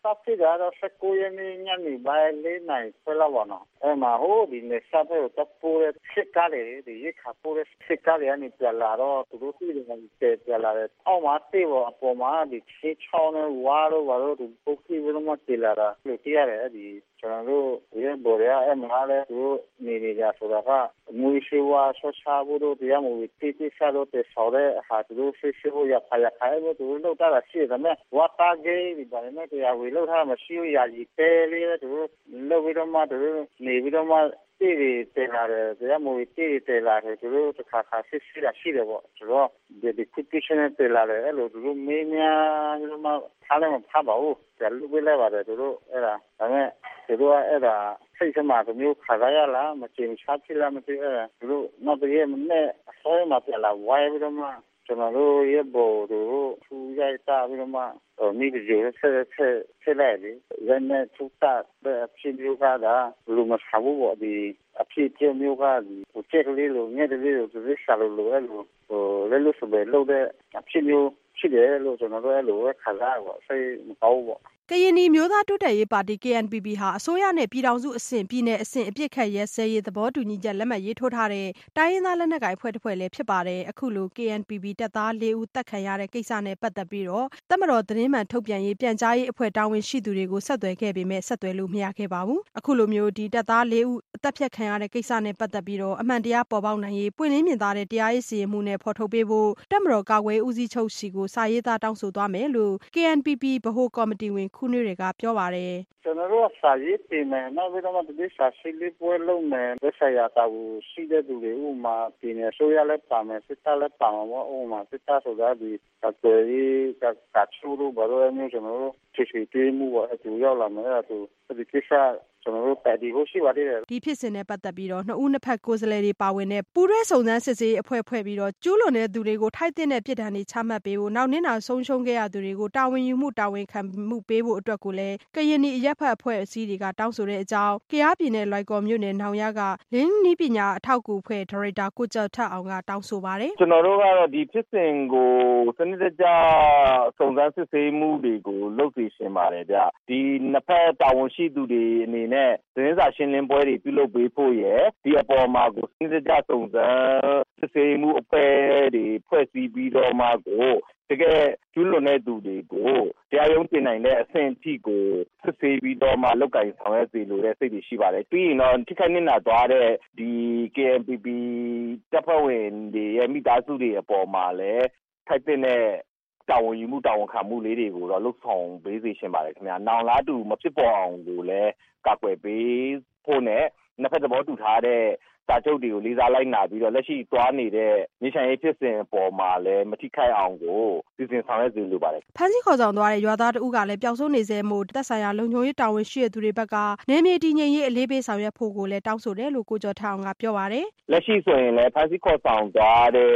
ဖြစ်တာတော့19ရက်နေ့ညနေပိုင်း4 နာရီခွဲလောက်ပါနော်မှာဟိုဒီနေစားဖို့တော့ပိုးစစ်ကားလေဒီရခါပိုးစစ်ကားလေအနေပြလာတော့သူတို့ပြည်တယ်ပြလာတယ်အောက်မှာတေးပေါ်အပေါ်မှာဒီချေချောင်းနဲ့ဝါတော့ဘာလို့ဒီပုတ်ကြီးဘယ်လိုမှတေးလာတာလူတရတယ်ဒီကျွန်တော်တို့ဒီဘော်ရမှာလည်းသူနေနေကြဆိုတာကမွေးရှိဝါဆောချဖို့တို့တရားမူတိတိကျတော့တဲ့ဆော်တဲ့ဟာသူတို့ရှိရှိရဖာရခိုင်လို့သူတို့လောက်တာရှိတယ်မဲ့ဝါတာဂေးဒီဘာနဲ့တရားဝေလောက်တာမရှိရရာကြီးတဲလေးသူတို့လောက်ပြီးတော့မှသူတို့နေပြီးတော့မှတေးတယ်လာတယ်တရားမူတေးတယ်လာတယ်သူတို့တစ်ခါခါရှိတယ်ပေါ့ဆိုတော့ဒီ petition တယ်လာတယ်အဲ့လိုသူတို့မင်းများတို့မှထားလည်းမထားပါဘူးတယ်လူပေးလိုက်ပါတယ်သူတို့အဲ့ဒါဒါမဲ့သူတို့အဲ့ဒါစိတ်ထဲမှာမျိုးခါရလားမချင်ချဖြစ်လားမသိအဲ့ဒါသူတို့နောက်တည်းမနဲ့အစောမှာပြလာဝိုင်းပြီးတော့မှကျွန်တော်တို့ရဲ့ဘော်တို့ထူရိုက်တာပြီးတော့မှမိကြည့်ဆက်လိုက်တယ်ရန်နဲ့ထူတာအဖြစ်မျိုးကလူမဆာဘူးပေါ့ဒီအဖြစ်ကျမျိုးကဒီကိုချက်ကလေးလိုငဲ့လေးလိုသူရှာလို့အဲ့လိုလဲလို့ဆိုပဲလို့တဲ့အဖြစ်မျိုးဖြစ်တယ်လို့ကျွန်တော်တို့အဲ့လိုခါရပေါ့စိတ်မကောင်းပေါ့ကရင်နီမျိုးသားတိုးတက်ရေးပါတီ KNPP ဟာအစိုးရနဲ့ပြည်ထောင်စုအဆင့်ပြည်နယ်အဆင့်အပြစ်ခတ်ရဲစဲရေးသဘောတူညီချက်လက်မှတ်ရေးထိုးထားတဲ့တိုင်းရင်းသားလက်နက်ကိုင်အဖွဲ့တစ်ဖွဲ့လည်းဖြစ်ပါတယ်အခုလို KNPP တပ်သား4ဦးတပ်ခံရတဲ့ကိစ္စနဲ့ပတ်သက်ပြီးတော့တပ်မတော်သတင်းမှန်ထုတ်ပြန်ရေးပြန်ကြားရေးအဖွဲ့တာဝန်ရှိသူတွေကိုဆက်သွယ်ခဲ့ပေမဲ့ဆက်သွယ်လို့မရခဲ့ပါဘူးအခုလိုမျိုးဒီတပ်သား4ဦးအသက်ဖြတ်ခံရတဲ့ကိစ္စနဲ့ပတ်သက်ပြီးတော့အမှန်တရားပေါ်ပေါက်နိုင်ရေးပွင့်လင်းမြင်သာတဲ့တရားရေးစီရင်မှုနဲ့ဖော်ထုတ်ပေးဖို့တပ်မတော်ကာကွယ်ဦးစီးချုပ်စီကိုစာရေးသားတောင်းဆိုသွားမယ်လို့ KNPP ဗဟိုကော်မတီဝင်ခုနွေတွေကပြောပါတယ်ကျွန်တော်တို့စာရေးတင်မယ်နောက်ပြီးတော့ဒီစာရှိလေးပွဲလုံးမယ်လက်ဆရာတာကိုရှိတဲ့သူတွေဥမာပြည်နယ်ဆိုရလည်းပါမယ်စစ်တပ်လည်းပါမှာပေါ့ဥမာစစ်တပ်ဆိုတာဒီတော်ရေးကချိုးလို့ဘာလို့မျိုးကျွန်တော်တို့ချွေတေးမှုပေါ့အတူရောက်လာမယ်အဲ့ဒါဆိုဒီကိစ္စကျွန်တော်တို့ပတ်ဒီကိုရှိပါတယ်ဒီဖြစ်စဉ်နဲ့ပတ်သက်ပြီးတော့နှစ်ဦးနှစ်ဖက်ကိုယ်စားလှယ်တွေပါဝင်တဲ့ပူးတွဲစုံစမ်းစစ်ဆေးအဖွဲ့ဖွဲ့ပြီးတော့ကျူးလွန်တဲ့သူတွေကိုထိုက်တဲ့ပြစ်ဒဏ်တွေချမှတ်ပေးဖို့နောက်နစ်နာဆုံးရှုံးခဲ့ရသူတွေကိုတာဝန်ယူမှုတာဝန်ခံမှုပေးဖို့အတွက်ကိုလည်းကရင်နီအရက်ဖက်အဖွဲ့အစည်းတွေကတောင်းဆိုတဲ့အကြောင်းကယားပြည်နယ်လွိုင်ကော်မြို့နယ်နောင်ရကလင်းနီးပညာအထောက်အကူအဖွဲ့ဒါရိုက်တာကိုကျော်ထက်အောင်ကတောင်းဆိုပါတယ်ကျွန်တော်တို့ကတော့ဒီဖြစ်စဉ်ကိုစနစ်တကျစုံစမ်းစစ်ဆေးမှုတွေကိုလုပ်သိရှင်ပါတယ်ဗျဒီနှစ်ဖက်တာဝန်ရှိသူတွေအနေနဲ့သတင်းစာရှင်းလင်းပွဲတွေပြုလုပ်ပေးဖို့ရယ်ဒီအပေါ်မှာကိုစနစ်တကျစုံစမ်းစစ်ဆေးမှုအဖွဲ့တွေဖွဲ့စည်းပြီးတော့မှကိုတကယ်ကျူးလွန်တဲ့သူတွေကိုတရားရုံးတင်နိုင်တဲ့အဆင့်အထိကိုစစ်ဆေးပြီးတော့မှလောက်ကင်ဆောင်ရွက်စီလိုတဲ့စိတ်တွေရှိပါတယ်ပြီးရင်တော့ထိခိုက်နစ်နာသွားတဲ့ဒီ KNPP တပ်ဖွဲ့ဝင်တွေရဲ့မိသားစုတွေအပေါ်မှာလည်းထိုက်တဲ့တာဝန်ယူမှုတာဝန်ခံမှုလေးတွေကိုတော့လှုပ်ဆောင်ပေးစေရှင်ပါတယ်ခင်ဗျာနောင်လားတူမဖြစ်ပေါ်အောင်ကိုလည်းကာကွယ်ပေးဖို့နဲ့နှစ်ဖက်သဘောတူထားတဲ့စာချုပ်တွေကိုလေးစားလိုက်နာပြီးတော့လက်ရှိသွားနေတဲ့မြေဆိုင်ရေးဖြစ်စဉ်အပေါ်မှာလည်းမထိခိုက်အောင်ကိုစီစဉ်ဆောင်ရွက်စေလိုပါတယ်ဖမ်းဆီးခေါ်ဆောင်သွားတဲ့ရွာသားတဦးကလည်းပျောက်ဆုံးနေစေမှုတပ်ဆိုင်ရာလုံခြုံရေးတာဝန်ရှိတဲ့သူတွေဘက်ကနေမြေတည်ငြိမ်ရေးအလေးပေးဆောင်ရွက်ဖို့ကိုလည်းတောင်းဆိုတယ်လို့ကိုကျော်ထအောင်ကပြောပါတယ်လက်ရှိဆိုရင်လည်းဖမ်းဆီးခေါ်ဆောင်သွားတဲ့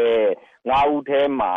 5ဦးထဲမှာ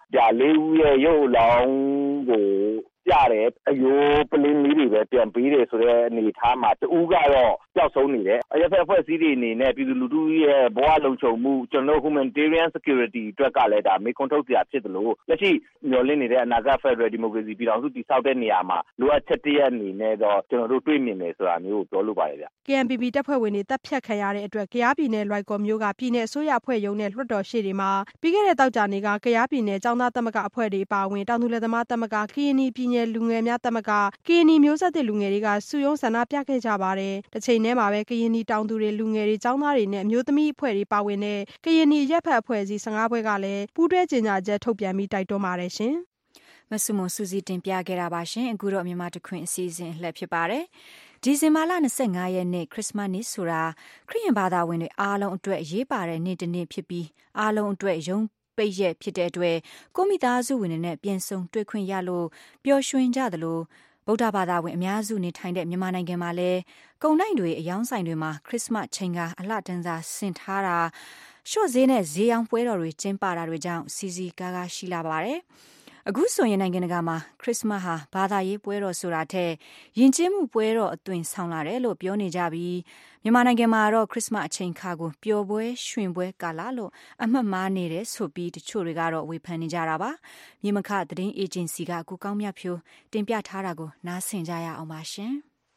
4ဦးရဲ့ရုပ်အလောင်းကိုပြတယ်အယိုးပလင်းလေးတွေပဲပြန်ပေးတယ်ဆိုတဲ့အနေအထားမှာတဦးကတော့ပျောက်ဆုံးနေတယ်အရက်ဖက်အဖွဲ့အစည်းတွေအနေနဲ့ပြည်သူလူထုရဲ့ဘဝလုံခြုံမှုကျွန်တော် humanitarian security အတွက်ကလည်းဒါမေးခွန်းထုတ်စရာဖြစ်တယ်လို့လက်ရှိမျှော်လင့်နေတဲ့အနာဂတ် Federal Democracy ပြည်ထောင်စုတည်ဆောက်တဲ့နေရာမှာလိုအပ်ချက်တရက်အနေနဲ့တော့ကျွန်တော်တို့တွေ့မြင်နေဆိုတာမျိုးကိုပြောလိုပါတယ်ဗျ KNPP တပ်ဖွဲ့ဝင်တွေတပ်ဖြတ်ခံရတဲ့အတွက်ကယားပြည်နယ်လွိုင်ကော်မြို့ကပြည်နယ်အစိုးရအဖွဲ့ရုံးနဲ့လွှတ်တော်ရှေ့တွေမှာပြီးခဲ့တဲ့တောက်ကြနေကကယားပြည်နယ်ចောင်းသားသမဂ္ဂအဖွဲ့တွေပါဝင်တောင်သူလယ်သမားသမဂ္ဂကရင်နီပြည်နယ်လူငယ်များသမဂ္ဂကရင်နီမျိုးဆက်သစ်လူငယ်တွေကစုရုံးဆန္ဒပြခဲ့ကြပါတယ်တစ်ချိန်တည်းမှာပဲကရင်နီတောင်သူတွေလူငယ်တွေចောင်းသားတွေနဲ့အမျိုးသမီးအဖွဲ့တွေပါဝင်တဲ့ကရင်နီရက်ဖက်အဖွဲ့အစည်း15ဖွဲ့ကလည်းပူးတွဲကြေညာချက်ထုတ်ပြန်ပြီးတိုက်တွန်းပါတယ်ရှင်မဆုမွန်စူစီတင်ပြခဲ့တာပါရှင်အခုတော့မြန်မာတခွင်အစီအစဉ်လှည့်ဖြစ်ပါတယ်ဒီဇင်ဘာလ25ရက်နေ့ခရစ်စမတ်နေ့ဆိုတာခရစ်ယာန်ဘာသာဝင်တွေအားလုံးအတွက်အရေးပါတဲ့နေ့တစ်နေ့ဖြစ်ပြီးအားလုံးအတွက်ယုံပိတ်ရက်ဖြစ်တဲ့အတွက်ကိုမိသားစုဝင်တွေနဲ့ပြန်ဆုံတွေ့ခွင့်ရလို့ပျော်ရွှင်ကြသလိုဗုဒ္ဓဘာသာဝင်အများစုနေထိုင်တဲ့မြန်မာနိုင်ငံမှာလည်းကုန်တိုက်တွေအယောင်းဆိုင်တွေမှာခရစ်စမတ်ချိန်ကအလှတန်းစာဆင်ထားတာရှော့ဈေးနဲ့ဈေးအောင်ပွဲတော်တွေကျင်းပတာတွေကြောင့်စီစီကားကားရှိလာပါတယ်အခုဆိုရင်နိုင်ငံတကာမှာခရစ်စမတ်ဟာဘာသာရေးပွဲတော်ဆိုတာထက်ယဉ်ကျေးမှုပွဲတော်အသွင်ဆောင်လာတယ်လို့ပြောနေကြပြီးမြန်မာနိုင်ငံမှာတော့ခရစ်စမတ်အချိန်ခါကိုပျော်ပွဲရွှင်ပွဲကာလလို့အမှတ်မှားနေတယ်ဆိုပြီးတချို့တွေကတော့ဝေဖန်နေကြတာပါမြေမခသတင်းအေဂျင်စီကကိုကောင်းမြတ်ဖြိုးတင်ပြထားတာကိုနားဆင်ကြရအောင်ပါရှင်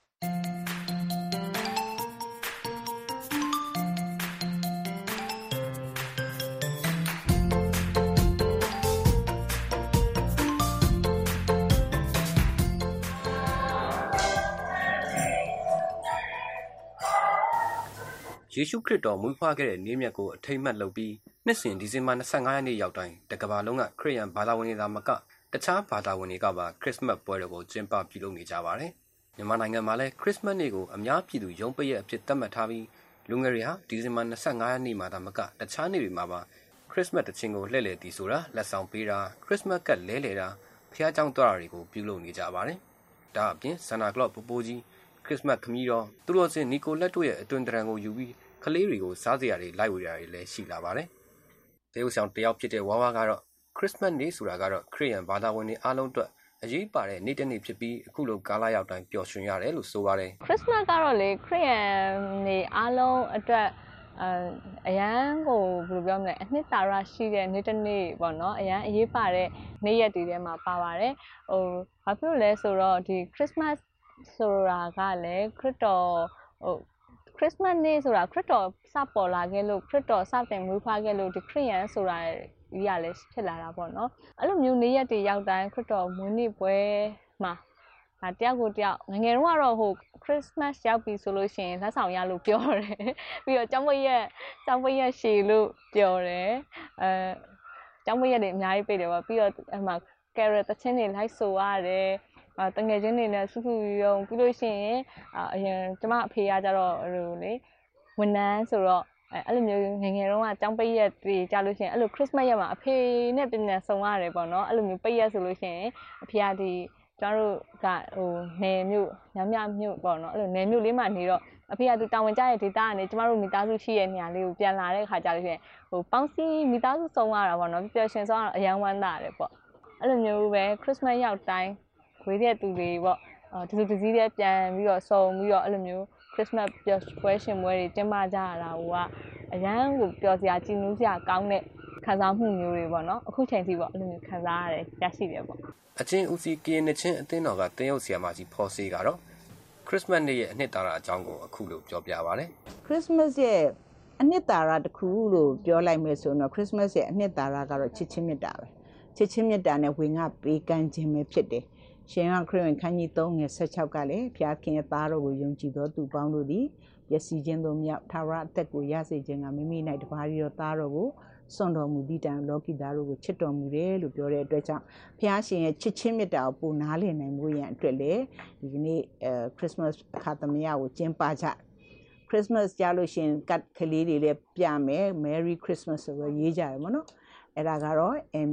ယေရှုခရစ်တော်မွေးဖွားခဲ့တဲ့နေ့မြတ်ကိုအထိမ်းအမှတ်လုပ်ပြီးနှစ်စဉ်ဒီဇင်ဘာ25ရက်နေ့ရောက်တိုင်းတကမ္ဘာလုံးကခရစ်ယာန်ဘာသာဝင်တွေသာမကတခြားဘာသာဝင်တွေကပါခရစ်စမတ်ပွဲတော်ကိုကျင်းပပြုလုပ်နေကြပါတယ်။မြန်မာနိုင်ငံမှာလည်းခရစ်စမတ်နေ့ကိုအများပြည်သူရုံးပိတ်ရက်အဖြစ်သတ်မှတ်ထားပြီးလူငယ်တွေဟာဒီဇင်ဘာ25ရက်နေ့မှာသာမကတခြားနေ့တွေမှာပါခရစ်စမတ်တခြင်းကိုလှည့်လည်တည်ဆိုတာလက်ဆောင်ပေးတာခရစ်စမတ်ကတ်လဲလှယ်တာဖျားကြောင်းသွားတာတွေကိုပြုလုပ်နေကြပါတယ်။ဒါအပြင်ဆန်တာကလော့ပိုးကြီးခရစ်စမတ်ခမီးတော်သူတော်စင်နီကိုလက်တို့ရဲ့အတွင်တရံကိုယူပြီးကလေးတွေကိုစားစရာတွေလိုက်ဝေတာတွေလည်းရှိလာပါတယ်။တရုတ်ဆောင်တယောက်ဖြစ်တဲ့ဝါဝါကတော့ခရစ်စမတ်နေ့ဆိုတာကတော့ခရစ်ယာန်ဘာသာဝင်တွေအားလုံးအတွက်အရေးပါတဲ့နေ့တစ်နေ့ဖြစ်ပြီးအခုလိုကာလရောက်တိုင်းပျော်ရွှင်ရတယ်လို့ဆိုပါတယ်ခရစ်စမတ်ကတော့လေခရစ်ယာန်နေ့အားလုံးအတွက်အရန်ကိုဘယ်လိုပြောမလဲအနှစ်သာရရှိတဲ့နေ့တစ်နေ့ပေါ့နော်အရန်အရေးပါတဲ့နေ့ရက်တွေထဲမှာပါပါတယ်ဘာဖြစ်လို့လဲဆိုတော့ဒီခရစ်စမတ်ဆိုတာကလည်းခရစ်တော်ခရစ်စမတ်နေ့ဆိုတာခရစ်တော်စပေါ်လာခဲ့လို့ခရစ်တော်စတင်မွေးဖွားခဲ့လို့ဒီခရစ်ယာန်ဆိုတာကြီးကလည်းဖြစ်လာတာပေါ့နော်အဲ့လိုမျိုးနေ့ရက်တွေရောက်တိုင်းခရစ်တော်မွေးနေ့ပွဲမှာဒါတယောက်ကိုတယောက်ငယ်ငယ်တုန်းကတော့ခရစ်စမတ်ရောက်ပြီဆိုလို့ရှိရင်လက်ဆောင်ရလို့ပြောတယ်ပြီးတော့ကျောင်းမရက်ရှည်လို့ပြောတယ်ကျောင်းမရက်တွေအများကြီးပေးတယ်ပေါ့ပြီးတော့အမှကယ်ရတချင်းတွေလိုက်ဆိုရတယ်တငယ်ချင်းတွေနဲ့စုစုရုံပြီးလို့ရှိရင်အရင်ကျမအဖေကကြတော့ဟိုလေဝန်ထမ်းဆိုတော့အဲ့လိုမျိုးငယ်ငယ်တုန်းကကျောင်းပိတ်ရက်တွေကြာလို့ရှိရင်အဲ့လိုခရစ်စမတ်ရက်မှာအဖေနဲ့ပြန်ပြန်ဆုံရတယ်ပေါ့နော်အဲ့လိုမျိုးပိတ်ရက်ဆိုလို့ရှိရင်အဖေကဒီကျမတို့ကဟိုနယ်မြို့ညမြမြို့ပေါ့နော်အဲ့လိုနယ်မြို့လေးမှာနေတော့အဖေကသူတာဝန်ကျတဲ့ဒေသကနေကျမတို့မိသားစုရှိတဲ့နေရာလေးကိုပြန်လာတဲ့ခါကြာလို့ရှိရင်ဟိုပေါင်းစည်းမိသားစုဆုံရတာပေါ့နော်ပျော်ရွှင်ဆောင်ရတော့အရန်ဝမ်းသာတယ်ပေါ့အဲ့လိုမျိုးပဲခရစ်စမတ်ရောက်တိုင်းဝေးတဲ့သူတွေပေါ့ဒီလိုဒီစည်းတဲ့ပြန်ပြီးတော့စုံပြီးတော့အဲ့လိုမျိုးခရစ်စမတ်ပျော်ပွဲရှင်ပွဲတွေကျင်းပကြရတာကအရန်ကိုပျော်စရာကြည်နူးစရာကောင်းတဲ့ခံစားမှုမျိုးတွေပေါ့နော်အခုချိန်ထိပေါ့အဲ့လိုမျိုးခံစားရတယ်ရရှိတယ်ပေါ့အချင်းဦးစီးကင်းနဲ့ချင်းအသင်းတော်ကတင်းရုပ်ဆရာမကြီးဖော်စေကတော့ခရစ်စမတ်နေ့ရဲ့အနှစ်သာရအကြောင်းကိုအခုလိုပြောပြပါဗျခရစ်စမတ်ရဲ့အနှစ်သာရတစ်ခုလို့ပြောလိုက်မယ်ဆိုတော့ခရစ်စမတ်ရဲ့အနှစ်သာရကတော့ချစ်ချင်းမေတ္တာပဲချစ်ချင်းမေတ္တာနဲ့ဝင်ငါပေးကမ်းခြင်းပဲဖြစ်တယ်ရှင်ကခရစ်ဝင်ခန်းကြီး3ငယ်16ကလည်းဖျားခင်ရဲ့သားတော်ကိုယုံကြည်သောသူပေါင်းတို့သည်ပျက်စီးခြင်းသို့မြောက်ထာဝရအသက်ကိုရစေခြင်းကမိမိ၌တပါးရီသောသားတော်ကိုစွန့်တော်မူသည့်တိုင်လောကီသားတို့ကိုချစ်တော်မူတယ်လို့ပြောတဲ့အတွက်ကြောင့်ဖျားရှင်ရဲ့ချစ်ချင်းမေတ္တာကိုပိုနားလည်နိုင်မှုရန်အတွက်လေဒီကနေ့ခရစ်စမတ်အခါသမယကိုကျင်းပကြခရစ်စမတ်ကြလို့ရှင်ကတ်ကလေးတွေလည်းပြမယ် Merry Christmas ဆိုပြီးရေးကြတယ်မနော်အဲ့ဒါကတော့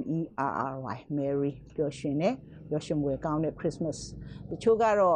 MERRY Merry ပျော်ရွှင်တဲ့ပျော်ရွှင်ပွဲကောင်းတဲ့ Christmas တချို့ကတော့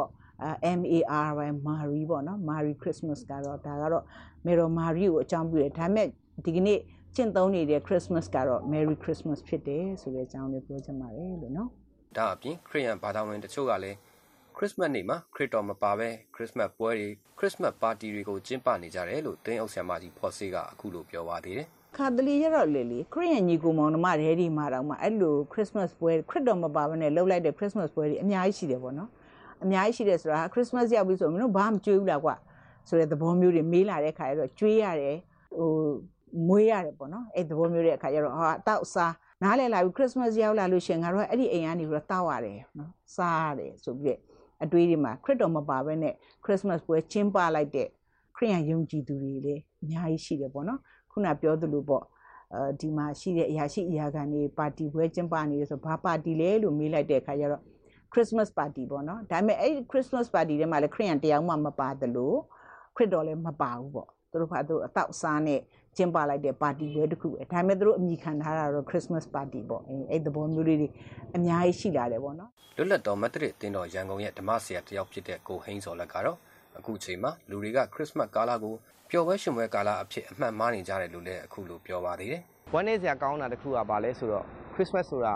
MARY Mary ပေါ့နော် Merry Christmas ကတော့ဒါကတော့ Mero Mary ကိုအကြောင်းပြုတယ်ဒါပေမဲ့ဒီကနေ့ကျင့်သုံးနေတဲ့ Christmas ကတော့ Merry Christmas ဖြစ်တယ်ဆိုတဲ့အကြောင်းလေးပြောချင်ပါတယ်လို့နော်ဒါအပြင်ခရစ်ယာန်ဘာသာဝင်တချို့ကလည်းခရစ်စမတ်နေ့မှာခရစ်တော်မပါဘဲခရစ်စမတ်ပွဲတွေခရစ်စမတ်ပါတီတွေကိုကျင်းပနေကြတယ်လို့တင်းအုပ်ဆရာမကြီးဖော်စေကအခုလိုပြောပါသေးတယ်ခါတလီရတော့လေခရစ်ယာန်ညီကိုမောင်နှမတွေဒီမှာတော့မှအဲ့လို Christmas ပွဲခရစ်တော်မပါဘဲနဲ့လှုပ်လိုက်တဲ့ Christmas ပွဲတွေအများကြီးရှိတယ်ပေါ့နော်အများကြီးရှိတယ်ဆိုတာ Christmas ရောက်ပြီဆိုရင်မင်းတို့ဘာမှကြွေးဘူးလားကွာဆိုတဲ့သဘောမျိုးတွေမေးလာတဲ့ခါကျတော့ကြွေးရတယ်ဟိုမွေးရတယ်ပေါ့နော်အဲ့သဘောမျိုးတဲ့အခါကျတော့ဟာတောက်စားနားလဲလာပြီ Christmas ရောက်လာလို့ရှင်ငါတို့အဲ့ဒီအိမ်ကနေပြီးတော့တောက်ရတယ်နော်စားရတယ်ဆိုပြီးအတွေးတွေမှာခရစ်တော်မပါဘဲနဲ့ Christmas ပွဲကျင်းပလိုက်တဲ့ခရစ်ယာန်ယုံကြည်သူတွေလည်းအများကြီးရှိတယ်ပေါ့နော်ခုနပြောသလိုပေါ့ဒီမှာရှိတဲ့အရာရှိအရာခံတွေပါတီပွဲကျင်းပနေတယ်ဆိုဘာပါတီလဲလို့မေးလိုက်တဲ့အခါကျတော့ Christmas party ပေါ့နော်ဒါပေမဲ့အဲ့ Christmas party ထဲမှာလည်းခရစ်ယာန်တရားမှမပါတယ်လို့ခရစ်တော်လည်းမပါဘူးပေါ့သူတို့ကအတောက်စားနဲ့ကျင်းပလိုက်တဲ့ပါတီပွဲတစ်ခုပဲဒါပေမဲ့သူတို့အမိခံထားတာတော့ Christmas party ပေါ့အဲ့သဘောမျိုးလေးတွေအများကြီးရှိလာတယ်ပေါ့နော်လွတ်လပ်တော်မတ်တရစ်တင်းတော်ရန်ကုန်ရဲ့ဓမ္မဆရာတယောက်ဖြစ်တဲ့ကိုဟိန်းစော်လက်ကတော့အခုချိန်မှာလူတွေကခရစ်စမတ်ကာလကိုပျော်ပွဲရှင်ပွဲကာလအဖြစ်အမှတ်မှားနေကြတယ်လို့လည်းအခုလိုပြောပါသေးတယ်ဝမ်းနည်းစရာကောင်းတာတစ်ခုကဘာလဲဆိုတော့ Christmas ဆိုတာ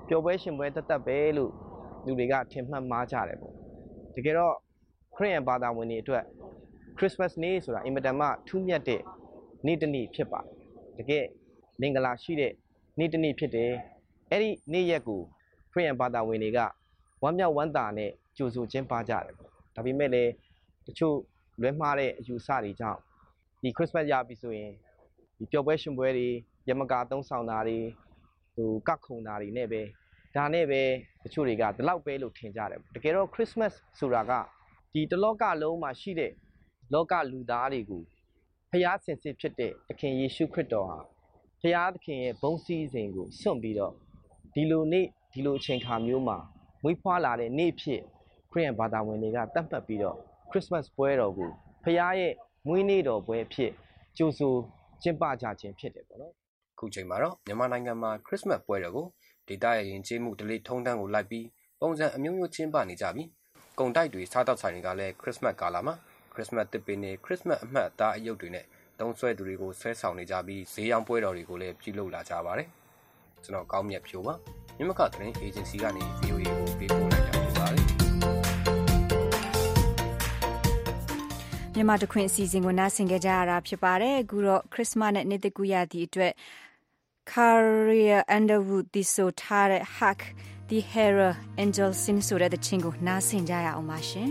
ပျော်ပွဲရှင်ပွဲတက်ပဲလို့လူတွေကထင်မှတ်မှားကြတယ်ပေါ့တကယ်တော့ခရစ်ယာန်ဘာသာဝင်တွေအတွက် Christmas နေ့ဆိုတာအင်မတန်မှထူးမြတ်တဲ့နေ့တစ်နေ့ဖြစ်ပါတယ်တကယ်မင်္ဂလာရှိတဲ့နေ့တစ်နေ့ဖြစ်တယ်အဲ့ဒီနေ့ရက်ကိုခရစ်ယာန်ဘာသာဝင်တွေကဝမ်းမြောက်ဝမ်းသာနဲ့ကြိုဆိုခြင်းပါကြတယ်ပေါ့ဒါပေမဲ့လည်းတချို့လွဲမှားတဲ့အယူဆတွေကြောင့်ဒီ Christmas ရပြီဆိုရင်ဒီပျော်ပွဲရှင်ပွဲတွေရမကာသုံးဆောင်တာတွေကတ်ခုံတာတွေနဲ့ပဲဒါနဲ့ပဲတချို့တွေကဒီလောက်ပဲလို့ထင်ကြတယ်တကယ်တော့ Christmas ဆိုတာကဒီတလောကလုံးမှာရှိတဲ့လောကလူသားတွေကိုဖျားဆင်စစ်ဖြစ်တဲ့သခင်ယေရှုခရစ်တော်ဟာဖျားသခင်ရဲ့ဘုန်းစည်းစိမ်ကိုစွန့်ပြီးတော့ဒီလိုနေ့ဒီလိုအချိန်ခါမျိုးမှာမွေးဖွားလာတဲ့နေ့ဖြစ်ခရစ်ယာန်ဘာသာဝင်တွေကတတ်မှတ်ပြီးတော့ Christmas ပွဲတော်ကိုဖျားရဲ့မွေးနေ့တော်ပွဲဖြစ်ကြိုဆိုကျင်းပကြခြင်းဖြစ်တယ်ပေါ့နော်ခုချိန်မှာတော့မြန်မာနိုင်ငံမှာခရစ်စမတ်ပွဲတော်ကိုဒေသရဲ့ယဉ်ကျေးမှုဓလေ့ထုံးတမ်းကိုလိုက်ပြီးပုံစံအမျိုးမျိုးကျင်းပနေကြပြီကုန်တိုက်တွေစားတောက်ဆိုင်တွေကလည်းခရစ်စမတ်ကာလမှာခရစ်စမတ်တစ်ပင်နဲ့ခရစ်စမတ်အမှတ်အသားအယုတ်တွေနဲ့သုံးဆွဲသူတွေကိုဆွဲဆောင်နေကြပြီးဈေးရောင်းပွဲတော်တွေကိုလည်းပြုလုပ်လာကြပါတယ်ကျွန်တော်ကောင်းမြတ်ဖြိုးပါမြမခသတင်းအေဂျင်စီကနေ VOA ကိုပေးပို့လိုက်တာဖြစ်ပါတယ်မြန်မာတခွင်အစီအစဉ်ကိုနားဆင်ကြရတာဖြစ်ပါတယ်အခုတော့ခရစ်စမတ်နဲ့နှစ်သစ်ကူးရသည့်အတွက် Carrie Underwood တီဆိုထားတဲ့ Hark the Herald Angels Sing ဆိုတဲ့သချင်းကိုနားဆင်ကြရအောင်ပါရှင်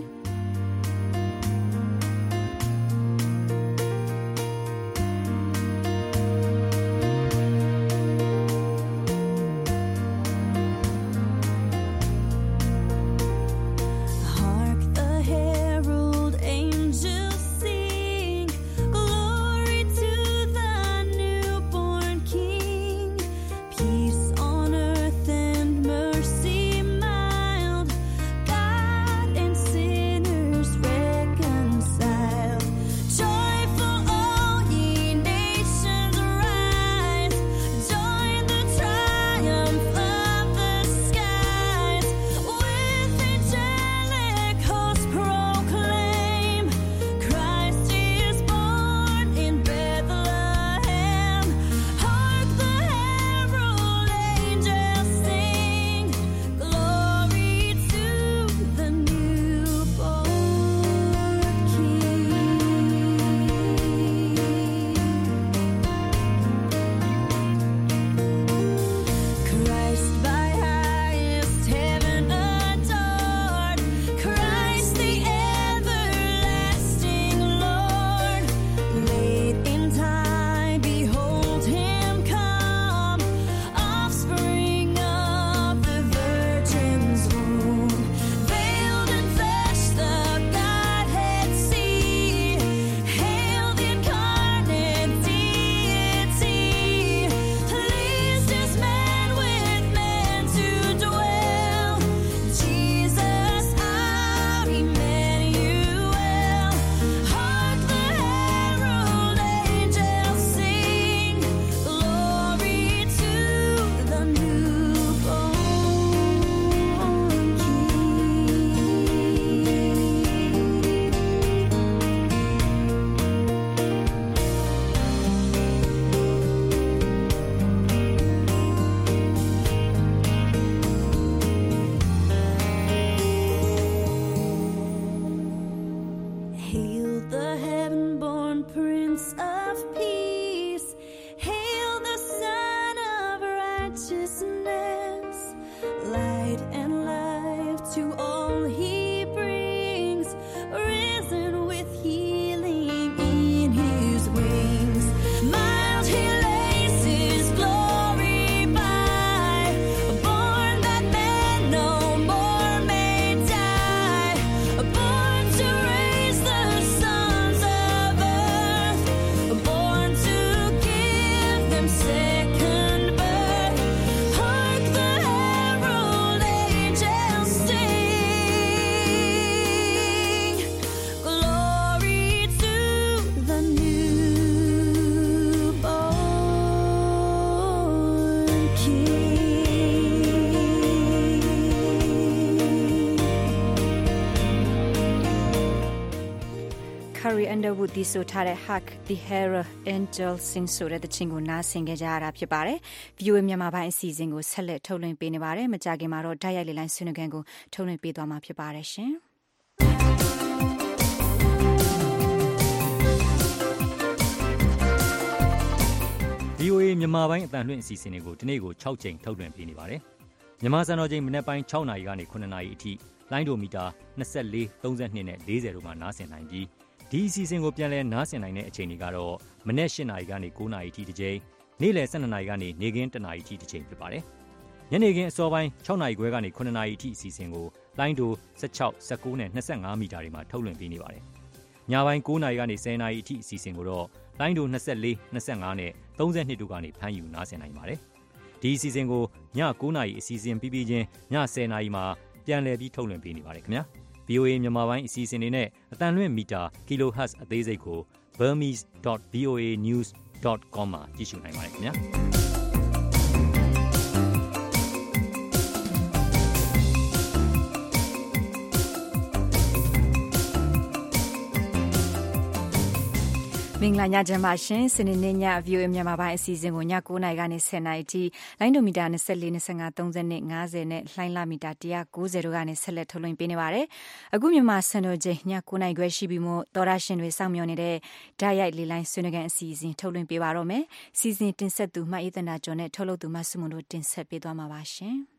Sandalwood တီးဆိုထားတဲ့ Hark the Herald Angels Sing ဆိုတဲ့သချင်းကိုနားဆင်ကြရတာဖြစ်ပါတယ်။ VOA မြန်မာပိုင်းအစီအစဉ်ကိုဆက်လက်ထုတ်လွှင့်ပေးနေပါတယ်။မကြာခင်မှာတော့ဓာတ်ရိုက်လေလိုင်းဆွေးနွေးခန်းကိုထုတ်လွှင့်ပေးသွားမှာဖြစ်ပါတယ်ရှင်။ VOA မြန်မာပိုင်းအတန်လွှင့်အစီအစဉ်တွေကိုဒီနေ့ကို6ကြိမ်ထုတ်လွှင့်ပေးနေပါတယ်။မြန်မာစံတော်ချိန်မနေ့ပိုင်း6နာရီကနေ9နာရီအထိလိုင်းဒိုမီတာ24 32နဲ့40တို့မှာနားဆင်နိုင်ပြီးဒီအစီအစဉ်ကိုပြန်လည်နားဆင်နိုင်တဲ့အချိန်တွေကတော့မနေ့8နာရီကနေ9နာရီအထိတစ်ကြိမ်နေ့လယ်12နာရီကနေနေ့ခင်း1နာရီအထိတစ်ကြိမ်ဖြစ်ပါတယ်။ညနေခင်းအစောပိုင်း6နာရီခွဲကနေ9နာရီအထိအစီအစဉ်ကိုလိုင်းဒို16 19နဲ့25မီတာတွေမှာထုတ်လွှင့်ပေးနေပါတယ်။ညပိုင်း9နာရီကနေ10နာရီအထိအစီအစဉ်ကိုတော့လိုင်းဒို24 25နဲ့32တို့ကနေဖမ်းယူနားဆင်နိုင်ပါတယ်။ဒီအစီအစဉ်ကိုည9နာရီအစီအစဉ်ပြီးပြီးချင်းည10နာရီမှာပြန်လည်ပြီးထုတ်လွှင့်ပေးနေပါတယ်ခင်ဗျာ။ VOA မြန်မာပိုင်းအစီအစဉ်တွေနဲ့အတန်လွှင့်မီတာ kHz အသေးစိတ်ကို burmese.voanews.com မှာကြည့်ရှုနိုင်ပါတယ်ခင်ဗျာ။မင်္ဂလာညချမ်းပါရှင်စနေနေ့ည VOA မြန်မာပိုင်းအစီအစဉ်ကိုည9:00နာရီကနေ10:00နာရီထိလိုင်းဒိုမီတာ24 25 30နဲ့50နဲ့လိုင်းလာမီတာ190တို့ကနေဆက်လက်ထုတ်လွှင့်ပေးနေပါတယ်။အခုမြန်မာစံတော်ချိန်ည9:00နာရီခွဲရှိပြီမို့သောရရှင်တွေစောင့်မျှော်နေတဲ့ဓာတ်ရိုက်လေလိုင်းဆွေးနွေးခန်းအစီအစဉ်ထုတ်လွှင့်ပေးပါတော့မယ်။စီစဉ်တင်ဆက်သူမအေးသန္တာကျော်နဲ့ထုတ်လုပ်သူမဆုမွန်တို့တင်ဆက်ပေးသွားမှာပါရှင်။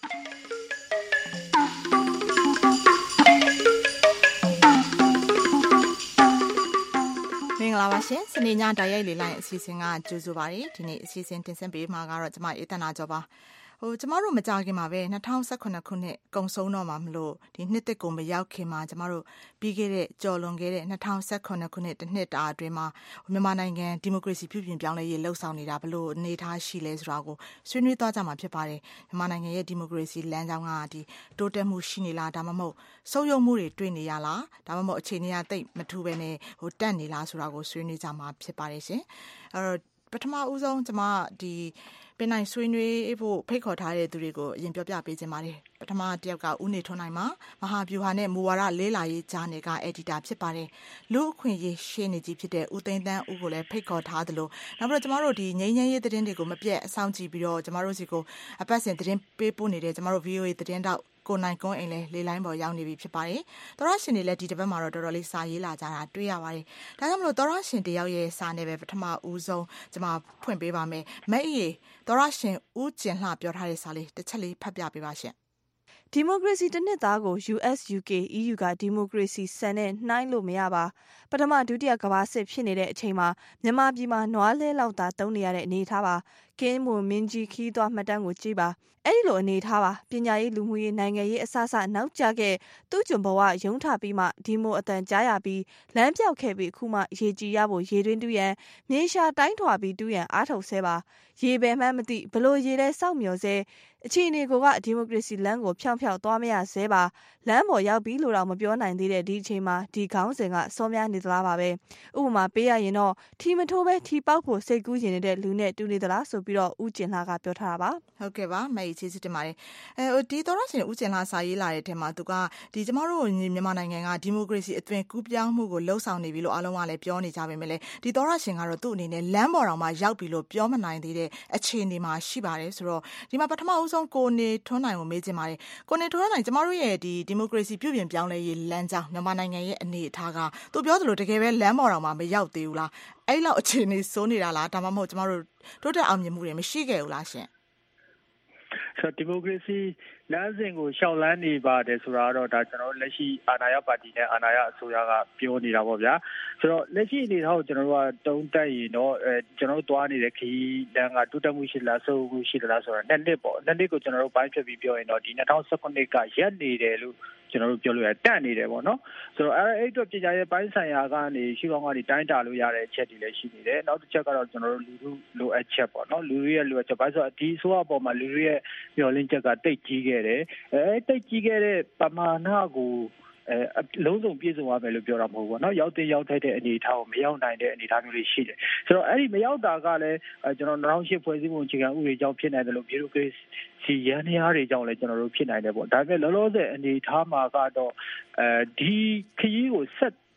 မင်္ဂလာပါရှင်စနေညဓာတ်ရိုက်လေလိုင်းအစီအစဉ်ကကြိုဆိုပါရစေဒီနေ့အစီအစဉ်တင်ဆက်ပေးမှာကတော့ကျမအေးသန္တာကျော်ပါကျမတို့မကြခင်မှာပဲ2018ခုနှစ်ကုံဆုံးတော့မှာမလို့ဒီနှစ်သက်ကိုမရောက်ခင်မှာကျမတို့ပြီးခဲ့တဲ့ကြော်လွန်ခဲ့တဲ့2018ခုနှစ်တစ်နှစ်တာအတွင်းမှာမြန်မာနိုင်ငံဒီမိုကရေစီပြုပြင်ပြောင်းလဲရေးလှုပ်ဆောင်နေတာဘလို့အနေထားရှိလဲဆိုတာကိုဆွေးနွေးသွားကြမှာဖြစ်ပါတယ်မြန်မာနိုင်ငံရဲ့ဒီမိုကရေစီလမ်းကြောင်းကဒီတိုးတက်မှုရှိနေလားဒါမှမဟုတ်ဆုတ်ယုတ်မှုတွေတွေ့နေရလားဒါမှမဟုတ်အခြေအနေကတိတ်မထူးပဲနဲ့တက်နေလားဆိုတာကိုဆွေးနွေးကြမှာဖြစ်ပါတယ်ရှင်အဲ့တော့ပထမဦးဆုံးကျမဒီပင်နိုင်ဆွေးနွေးဖို့ဖိတ်ခေါ်ထားတဲ့သူတွေကိုအရင်ပြောပြပေးခြင်းပါတယ်ပထမတစ်ယောက်ကဦးနေထွန်းနိုင်မှာမဟာဗျူဟာနဲ့မူဝါဒလေးလာရေးဂျာနယ်ကအက်ဒီတာဖြစ်ပါတယ်လူအခွင့်အရေးရှင်းနေကြီးဖြစ်တဲ့ဦးသိန်းသန်းဦးကိုလည်းဖိတ်ခေါ်ထားသလိုနောက်ပြီးတော့ကျမတို့ဒီငြိမ်းချမ်းရေးသတင်းတွေကိုမပြတ်အဆောင်ကြည့်ပြီးတော့ကျမတို့စီကိုအပတ်စဉ်သတင်းပေးပို့နေတဲ့ကျမတို့ VOA သတင်းတောက်ကိုနိုင်ကုန်းအိမ်လဲလေလိုင်းပေါ်ရောက်နေပြီဖြစ်ပါတယ်သောရရှင်တွေလည်းဒီတစ်ပတ်မှာတော့တော်တော်လေးစာရေးလာကြတာတွေ့ရပါတယ်ဒါကြောင့်မလို့သောရရှင်တယောက်ရဲ့စာနဲ့ပဲပထမဦးဆုံးကျမဖွင့်ပေးပါမယ်မက်အေးသောရရှင်ဦးကျင်လှပြောထားတဲ့စာလေးတစ်ချက်လေးဖတ်ပြပေးပါရှင်ဒီမိုကရေစီတစ်နှစ်သားကို US UK EU ကဒီမိုကရေစီစံနဲ့နှိုင်းလို့မရပါပထမဒုတိယကမ္ဘာစစ်ဖြစ်နေတဲ့အချိန်မှာမြန်မာပြည်မှာနွားလဲလောက်သာတုံးနေရတဲ့အနေထားပါကင်းမွန်မင်းကြီးခီးသွားမှတ်တမ်းကိုကြည့်ပါအဲ့ဒီလိုအနေထားပါပညာရေးလူမှုရေးနိုင်ငံရေးအစအစနောက်ကျခဲ့သူ့ကျွန်ဘဝရုံးထပြီးမှဒီမိုအတန်ကြားရပြီးလမ်းပြောက်ခဲ့ပြီးခုမှရေကြည်ရဖို့ရေတွင်းတူးရန်မြေရှာတိုင်းထွာပြီးတူးရန်အားထုတ်ဆဲပါရေပဲမှန်းမသိဘလို့ရေလဲစောက်မျော်ဆဲအခြေအနေကဒီမိုကရေစီလမ်းကိုဖြောင်းဖြောင်းသွားမရဆဲပါလမ်းပေါ်ရောက်ပြီးလို့တော့မပြောနိုင်သေးတဲ့ဒီအချိန်မှာဒီခေါင်းစဉ်ကစောများနေသလားပါပဲဥပမာပေးရရင်တော့ထီမထိုးပဲထီပေါက်ဖို့စိတ်ကူးရင်နေတဲ့လူနဲ့တူနေသလားဆိုပြီးတော့ဦးကျင်လှကပြောထားတာပါဟုတ်ကဲ့ပါမေချေစစ်တင်ပါတယ်ဒီသောရရှင်ဦးကျင်လှစာရေးလာတဲ့ထဲမှာသူကဒီကျမတို့မြန်မာနိုင်ငံကဒီမိုကရေစီအသွင်ကူးပြောင်းမှုကိုလှုံ့ဆော်နေပြီလို့အားလုံးကလည်းပြောနေကြပါမယ်လေဒီသောရရှင်ကတော့သူ့အနေနဲ့လမ်းပေါ်တော်မှာရောက်ပြီလို့ပြောမနိုင်သေးတဲ့အခြေအနေမှာရှိပါတယ်ဆိုတော့ဒီမှာပထမဦးဆုံးကိုနေထွန်းနိုင်ကိုမေးချင်ပါတယ်ကိုနေထွန်းနိုင်ကျမတို့ရဲ့ဒီမိုကရေစီပြုပြင်ပြောင်းလဲရေးလမ်းကြောင်းမြန်မာနိုင်ငံရဲ့အနေအထားကသူပြောသလိုတကယ်ပဲလမ်းပေါ်တော်မှာမရောက်သေးဘူးလားအဲ့လောက်အခြေအနေစိုးနေတာလားဒါမှမဟုတ်ကျမတို့တိုးတက်အောင်မြင်မှုတွေမရှိခဲ့ဘူးလားရှင်ဆိုဒီမိုကရေစီလမ်းစဉ်ကိုရှောက်လန်းနေပါတယ်ဆိုတာတော့ဒါကျွန်တော်တို့လက်ရှိအာဏာရပါတီနဲ့အာဏာရအစိုးရကပြောနေတာပေါ့ဗျာဆိုတော့လက်ရှိအနေထားကိုကျွန်တော်တို့ကတုံးတက်ရင်တော့ကျွန်တော်တို့သွားနေတဲ့ခရီးလမ်းကတိုးတက်မှုရှိလားဆိုးမှုရှိလားဆိုတော့နှစ်ပေါ့နှစ်ကိုကျွန်တော်တို့ပိုင်းဖြတ်ပြီးပြောရင်တော့ဒီ2019ကရက်နေတယ်လို့ကျွန်တော်တို့ပြောလို့ရတက်နေတယ်ပေါ့နော်ဆိုတော့အဲ့အတွက်ပညာရေးပိုင်းဆိုင်ရာကနေရှိကောင်းကနေတိုင်းတာလို့ရတဲ့အချက်တွေလည်းရှိနေတယ်နောက်တစ်ချက်ကတော့ကျွန်တော်တို့လူထုလိုအပ်ချက်ပေါ့နော်လူတွေရဲ့လိုအပ်ချက်ပိုင်းဆိုတော့ဒီဆိုအပေါ်မှာလူတွေရဲ့မျှော်လင့်ချက်ကတိတ်ကြီးခဲ့တယ်တိတ်ကြီးခဲ့တဲ့ပမာဏကိုလုံးစုံပြည့်စုံရမယ်လို့ပြောတာမဟုတ်ဘူးเนาะရောက်ထိုက်တဲ့အနေအထားကိုမရောက်နိုင်တဲ့အနေအထားမျိုးတွေရှိတယ်ဆိုတော့အဲ့ဒီမရောက်တာကလည်းကျွန်တော်2008ဖွဲ့စည်းပုံအခြေခံဥပဒေကြောင့်ဖြစ်နိုင်တယ်လို့ဗျူရိုကရေစီရန်ရာတွေကြောင့်လည်းကျွန်တော်တို့ဖြစ်နိုင်တယ်ပေါ့ဒါပေမဲ့လောလောဆယ်အနေအထားမှာကတော့ဒီခရီးကိုဆက်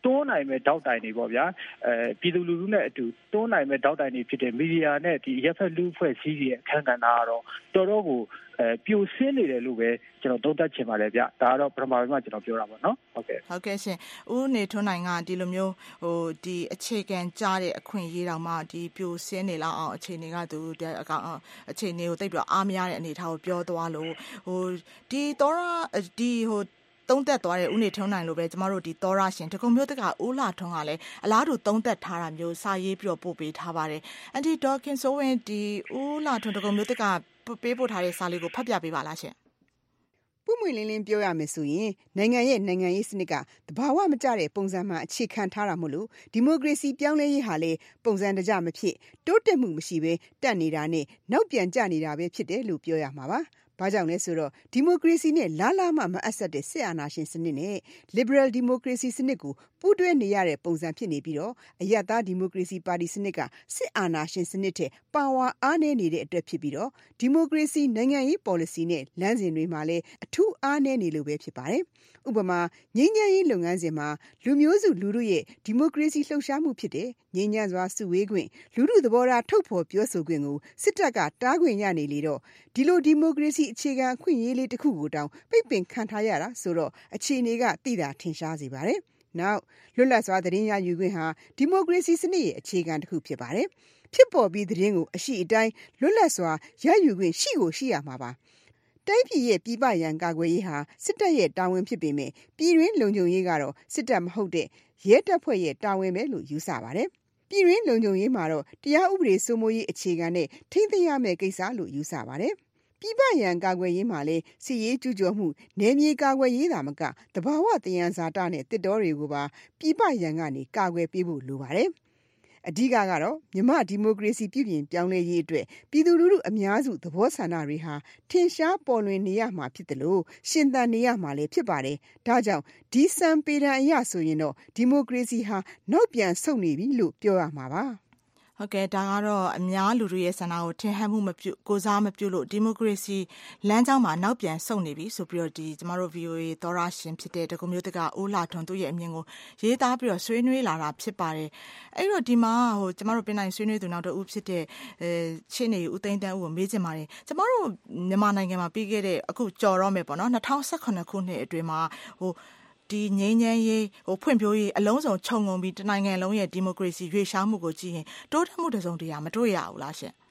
တွန်းနိုင်မဲ့ထောက်တိုင်တွေပေါ့ဗျာပြည်သူလူထုနဲ့အတူတွန်းနိုင်မဲ့ထောက်တိုင်တွေဖြစ်တဲ့မီဒီယာနဲ့ဒီရက်ဖက်လူဖွဲ့စည်းရဲ့အခမ်းကဏ္ဍကတော့တော်တော်ကိုပြိုဆင်းနေတယ်လို့ပဲကျွန်တော်သုံးသပ်ချင်ပါတယ်ဗျဒါကတော့ပထမပိုင်းမှာကျွန်တော်ပြောတာပေါ့နော်ဟုတ်ကဲ့ရှင်ဦးနေထွန်းနိုင်ကဒီလိုမျိုးဒီအခြေခံကြားတဲ့အခွင့်အရေးတောင်မှဒီပြိုဆင်းနေလောက်အောင်အခြေအနေကသူအခြေအနေကိုသိပြီးတော့အားမရတဲ့အနေအထားကိုပြောသွားလို့ဒီတော့ဒီသုံးသက်သွားတဲ့ဦးနေထွန်းနိုင်လို့ပဲကျမတို့ဒီသောရရှင်တကုံမျိုးတက်ကဦးလာထွန်းကလည်းအလားတူသုံးသက်ထားတာမျိုးစာရေးပြီးတော့ပို့ပေးထားပါတယ်အန်တီဒေါခင်ဆိုဝင်ဒီဦးလာထွန်းတကုံမျိုးတက်ကပေးပို့ထားတဲ့စာလေးကိုဖတ်ပြပေးပါလားရှင်ပွင့်ပွင့်လင်းလင်းပြောရမယ်ဆိုရင်နိုင်ငံရေးစနစ်ကတဘာဝမကျတဲ့ပုံစံမှအခြေခံထားတာမို့လို့ဒီမိုကရေစီပြောင်းလဲရေးဟာလေပုံစံတကျမဖြစ်တိုးတက်မှုမရှိဘဲတက်နေတာနဲ့နောက်ပြန်ကျနေတာပဲဖြစ်တယ်လို့ပြောရမှာပါဘာကြောင့်လဲဆိုတော့ဒီမိုကရေစီနဲ့လားလားမှမအပ်ဆက်တဲ့စစ်အာဏာရှင်စနစ်နဲ့ liberal democracy စနစ်ကိုပူးတွဲနေရတဲ့ပုံစံဖြစ်နေပြီးတော့အရပ်သားဒီမိုကရေစီပါတီစနစ်ကစစ်အာဏာရှင်စနစ်ထက်ပါဝါအားနည်းနေတဲ့အတွက်ဖြစ်ပြီးတော့ဒီမိုကရေစီနိုင်ငံရေး policy နဲ့လမ်းစဉ်တွေမှာလည်းအထူးအားနည်းနေလို့ပဲဖြစ်ပါတယ်ဥပမာငြိမ်းချမ်းရေးလုပ်ငန်းစဉ်မှာလူမျိုးစုလူထုရဲ့ဒီမိုကရေစီလှုပ်ရှားမှုဖြစ်တဲ့ငြိမ်းချမ်းစွာစုဝေးခွင့်လူထုသဘောထားထုတ်ဖော်ပြောဆိုခွင့်ကိုစစ်တပ်ကတားခွင့်ရနေလေတော့ဒီလိုဒီမိုကရေစီအခြေခံအခွင့်အရေးလေးတစ်ခုကိုတောင်ပိတ်ပင်ခံထားရတာဆိုတော့အခြေအနေကသိတာထင်ရှားစေပါတယ်နောက်လွတ်လပ်စွာသတင်းရယူခွင့်ဟာဒီမိုကရေစီစနစ်ရဲ့အခြေခံတစ်ခုဖြစ်ပါတယ်ဖြစ်ပေါ်ပြီးသတင်းကိုအရှိအတိုင်းလွတ်လပ်စွာရယူခွင့်ရှိရမှာပါတိုင်းပြည်ရဲ့ပြည်ပရန်ကာကွယ်ရေးဟာစစ်တပ်ရဲ့တာဝန်ဖြစ်ပေမဲ့ပြည်တွင်းလုံခြုံရေးကတော့စစ်တပ်မဟုတ်တဲ့ရဲတပ်ဖွဲ့ရဲ့တာဝန်ပဲလို့ယူဆပါတယ်ပြည်တွင်းလုံခြုံရေးမှာတော့တရားဥပဒေစိုးမိုးရေးအခြေခံနဲ့ထိန်းသိမ်းရမယ့်ကိစ္စလို့ယူဆပါတယ်ပြည်ပရန်ကာကွယ်ရေးမှာလည်းစစ်ရေးကျူးကျော်မှုနယ်မြေကာကွယ်ရေးသာမကတဘာဝတယံဇာတနဲ့တစ်တော်တွေကိုပါပြည်ပရန်ကနေကာကွယ်ပေးဖို့လိုပါတယ်အဓိကတော့မြန်မာဒီမိုကရေစီပြည်ပြင်ပြောင်းလဲရေးအတွက်ပြည်သူလူထုအများစုသဘောဆန္ဒတွေဟာထင်ရှားပေါ်လွင်နေရမှာဖြစ်တယ်လို့ရှင်သန်နေရမှာလည်းဖြစ်ပါတယ်။ဒါကြောင့်ဒီစံပေတံအရဆိုရင်တော့ဒီမိုကရေစီဟာနောက်ပြန်ဆုတ်နေပြီလို့ပြောရမှာပါ။ဟုတ်ကဲ့ဒါကတော့အများလူထုရဲ့ဆန္ဒကိုထင်ဟပ်မှုမပြုကိုစားမပြုလို့ဒီမိုကရေစီလမ်းကြောင်းမှာနောက်ပြန်ဆုတ်နေပြီဆိုပြီးတော့ဒီကျမတို့ VOA သောရရှင်ဖြစ်တဲ့တကုံမျိုးတက်ကဦးလာထွန်းသူ့ရဲ့အမြင်ကိုရေးသားပြီးတော့ဆွေးနွေးလာတာဖြစ်ပါတယ်အဲ့တော့ဒီမှာကျမတို့ပြင်နိုင်ဆွေးနွေးသူနောက်တစ်ဦးဖြစ်တဲ့ရှင်းနေဦးသိန်းတန်းဦးကိုမေးချင်ပါတယ်ကျမတို့မြန်မာနိုင်ငံမှာပြီးခဲ့တဲ့အခုကြော်တော့မယ်ပေါ့နော်2018ခုနှစ်အတွင်းမှာဒီငြိမ်းချမ်းရေးဖွံ့ဖြိုးရေးအလုံးစုံခြုံငုံပြီးတနိုင်ငံလုံးရဲ့ဒီမိုကရေစီရွေ့လျားမှုကိုကြည့်ရင်တိုးတက်မှုတစုံတရာမတွေ့ရဘူးလားရှင်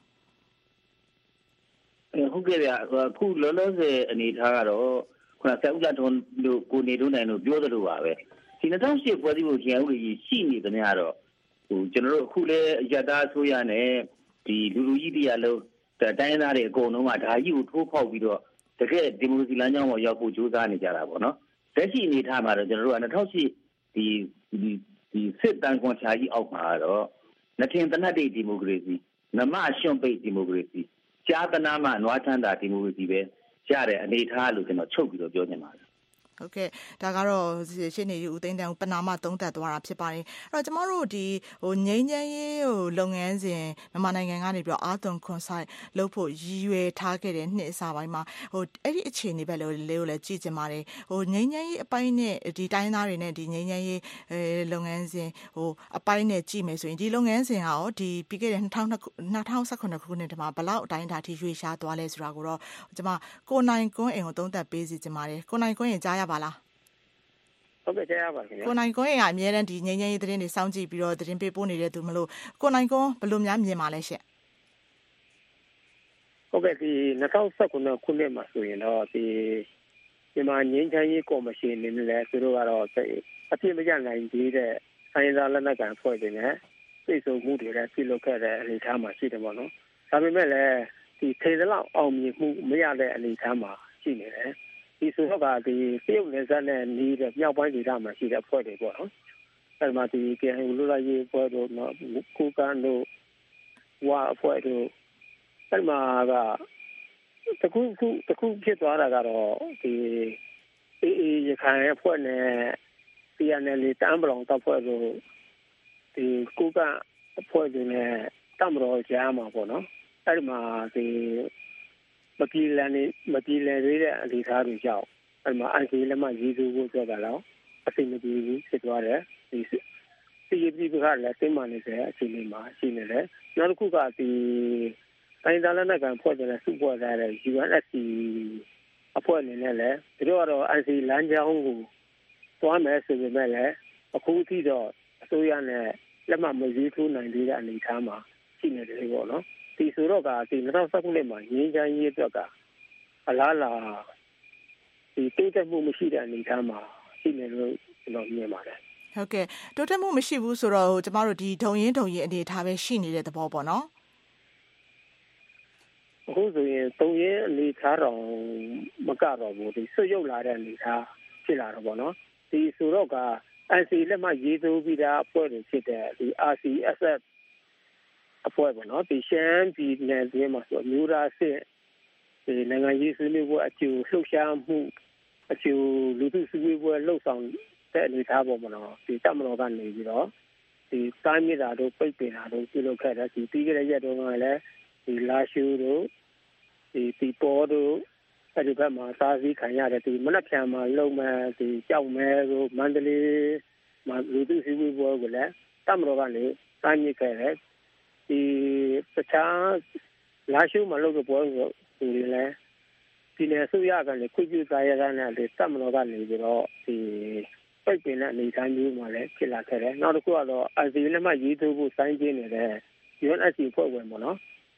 ဟုတ်ကဲ့ဗျအခုလောလောဆယ်အနေထားကတော့ခုနကဦးလာထွန်းတို့ကိုနေတို့နိုင်တို့ပြောသလိုပါပဲဒီ2008ဖွဲ့စည်းပုံအခြေခံဥပဒေကြီးရှိနေသမျှတော့ကျွန်တော်တို့အခုလည်းရတအစိုးရနဲ့ဒီလူကြီးတရားလုံးတိုင်းသားတွေအကုန်လုံးကဒါကြီးကိုထိုးဖောက်ပြီးတော့တကယ်ဒီမိုကရေစီလမ်းကြောင်းပေါ်ရောက်ဖို့ကြိုးစားနေကြတာပေါ့နော်လက်ရှိအနေထားမှာတော့ကျွန်တော်တို့က2008ဒီစစ်တမ်းကွန်ချာကြီးအောက်မှာတော့နထင်တနတ်ဒီမိုကရေစီနမရှွန့်ပိတ်ဒီမိုကရေစီကြားတနာမှနွားချမ်းသာဒီမိုကရေစီပဲရတဲ့အနေထားလို့ကျွန်တော်ချုပ်ပြီးတော့ပြောနေပါတယ်ဟုတ်ကဲ့ဒါကတော့ရှင်းနေဦးသိန်းတန်းပနာမသုံးသပ်သွားတာဖြစ်ပါတယ်အဲ့တော့ကျမတို့ဒီငိမ့်ချမ်းရေးလုပ်ငန်းစဉ်မြန်မာနိုင်ငံကနေပြီးတော့အာသွန်ခွန်ဆိုင်လုပ်ဖို့ရည်ရွယ်ထားခဲ့တဲ့နှစ်အစပိုင်းမှာအဲ့ဒီအခြေအနေပဲလေးကိုလည်းကြည့်ကြင်ပါတယ်ငိမ့်ချမ်းရေးအပိုင်းနဲ့ဒီတိုင်းသားတွေနဲ့ဒီငိမ့်ချမ်းရေးလုပ်ငန်းစဉ်အပိုင်းနဲ့ကြည့်မယ်ဆိုရင်ဒီလုပ်ငန်းစဉ်ကရောဒီပြီးခဲ့တဲ့2018ခုနှစ်တမှာဘလောက်အတိုင်းအတာထိရွေ့ရှားသွားလဲဆိုတာကိုတော့ကျမကိုနိုင်ကွန်းအိမ်ကိုသုံးသပ်ပေးစီကြင်ပါတယ်ကိုနိုင်ကွန်းရင်ကြားရပါလားဟုတ်ကဲ့ကြားရပါခင်ဗျာကိုနိုင်ကွန်းကအများတန်းဒီငိမ့်ငိမ့်ရေးသတင်းတွေစောင့်ကြည့်ပြီးတော့သတင်းပေးပို့နေတဲ့သူမလို့ကိုနိုင်ကွန်းဘယ်လိုများမြင်ပါလဲရှင့်ဟုတ်ကဲ့ဒီ2019ခုနှစ်မှာဆိုရင်တော့ဒီမြန်မာငိမ့်ချမ်းရေးကော်မရှင်နေနဲ့လည်းသူတို့ကတော့အပြည့်မရနိုင်သေးတဲ့ဆိုင်သာလက်နက်ကန်ဖွဲ့တွေနဲ့ပြည်စုံမှုတွေလည်းပြုလုပ်ခဲ့တဲ့အနေအထားမှာရှိတယ်ပေါ့နော်ဒါပေမဲ့လည်းဒီထေသလောက်အောင်မြင်မှုမရတဲ့အနေအထားမှာရှိနေတယ်ဒီဆိုတော့ကဒီပြုတ်နယ်စပ်နဲ့နီးတဲ့မြောက်ပိုင်းဒေသမှာရှိတဲ့အဖွဲ့တွေပေါ့နော်အဲ့မှာဒီ KNU လူလာရေးအဖွဲ့တို့နော်ကိုကန်တို့ဝါအဖွဲ့တို့အဲ့မှာကတခုဖြစ်သွားတာကတော့ဒီအေးရခိုင်အဖွဲ့နဲ့ PNL တမ်ဘလောင်တပ်ဖွဲ့တို့ဒီကိုကန်အဖွဲ့တွေနဲ့တမ်ဘလောင်ကြားမှာပေါ့နော်အဲ့ဒီမှာဒီမပြေလည်သေးတဲ့အနေအထားတွေကြောင့်အဲ့မှာ IC လက်မှတ်ရေးထိုးဖို့ကြတာတော့အဆင်မပြေဘူးဖြစ်သွားတယ်စီရေးပြီးခါလည်းတင်းမာနေတဲ့အချိန်လေးမှာရှိနေတယ်နောက်တစ်ခုကဒီတိုင်းဒေသနဲ့ကံဖွဲ့တဲ့စုဖွဲ့တဲ့ UNSC အဖွဲ့အနေနဲ့လည်းသူတို့ကတော့ NC လမ်းကြောင်းကိုသွားမယ်ဆိုပေမဲ့လည်းအခုထိတော့အစိုးရနဲ့လက်မှတ်မရေးထိုးနိုင်သေးတဲ့အနေအထားမှာရှိနေတယ်ပေါ့နော်ဒီဆိုတော့ကဒီ2019မှာငင်းချမ်းရေးအတွက်ကအလားလာဒီတိုးတက်မှုမရှိတဲ့အနေအထားမှာရှိနေလို့ကျွန်တော်မြင်ပါတယ်ဟုတ်ကဲ့တိုးတက်မှုမရှိဘူးဆိုတော့ကျမတို့ဒီဒုံရင်အနေအထားပဲရှိနေတဲ့သဘောပေါ့နော်အခုဆိုရင်ဒုံရင်အနေအထားတော့မကတော့ဘူးဒီဆွတ်ရုပ်လာတဲ့အနေအထားဖြစ်လာတော့ပေါ့နော်ဒီဆိုတော့က NC လက်မှတ်ရေးထိုးပြီးသားအဖွဲ့တွေဖြစ်တဲ့ဒီ RCSS အဖွဲ့ပေါ့နော်ဒီရှမ်းပြည်နယ်တွင်းမှာဆိုမျိုးသားစစ်ဒီနိုင်ငံရေးဆွေးနွေးပွဲအကျိုးလှုပ်ရှားမှုအကျိုးလူထုဆွေးနွေးပွဲလှုပ်ဆောင်တဲ့အနေအထားပေါ့မနော်ဒီတပ်မတော်ကနေပြီးတော့ဒီတိုင်းမြေတာတို့ပိတ်ပင်တာတို့ပြုလုပ်ခဲ့တဲ့ဒီပြီးခဲ့တဲ့ရက်တုန်းကလည်းဒီလာရှူတို့ဒီပေါ်တို့အဲဒီဘက်မှာစားစည်းခံရတဲ့ဒီမနက်ဖြန်မှာလုံမဲ့ဒီကြောက်မဲတို့မန္တလေးမှာလူထုဆွေးနွေးပွဲကိုလည်းတပ်မတော်ကနေတိုင်းမြေခဲ့တဲ့ဒီတခြားလာရှူမှာလုပ်တဲ့ပွဲကိုဒီလည်းဒီနယ်ဆိုရကနေခွင့်ပြုသားရတဲ့နဲ့တပ်မတော်ကနေပြီးတော့ဒီပိတ်ပင်တဲ့အနေအထားမျိုးမှာလည်းဖြစ်လာခဲ့တယ်နောက်တစ်ခုကတော့ NC လက်မှတ်ရေးထိုးဖို့စိုင်းပြင်းနေတဲ့ UNSC အဖွဲ့ဝင်ပေါ့နော်ဒီ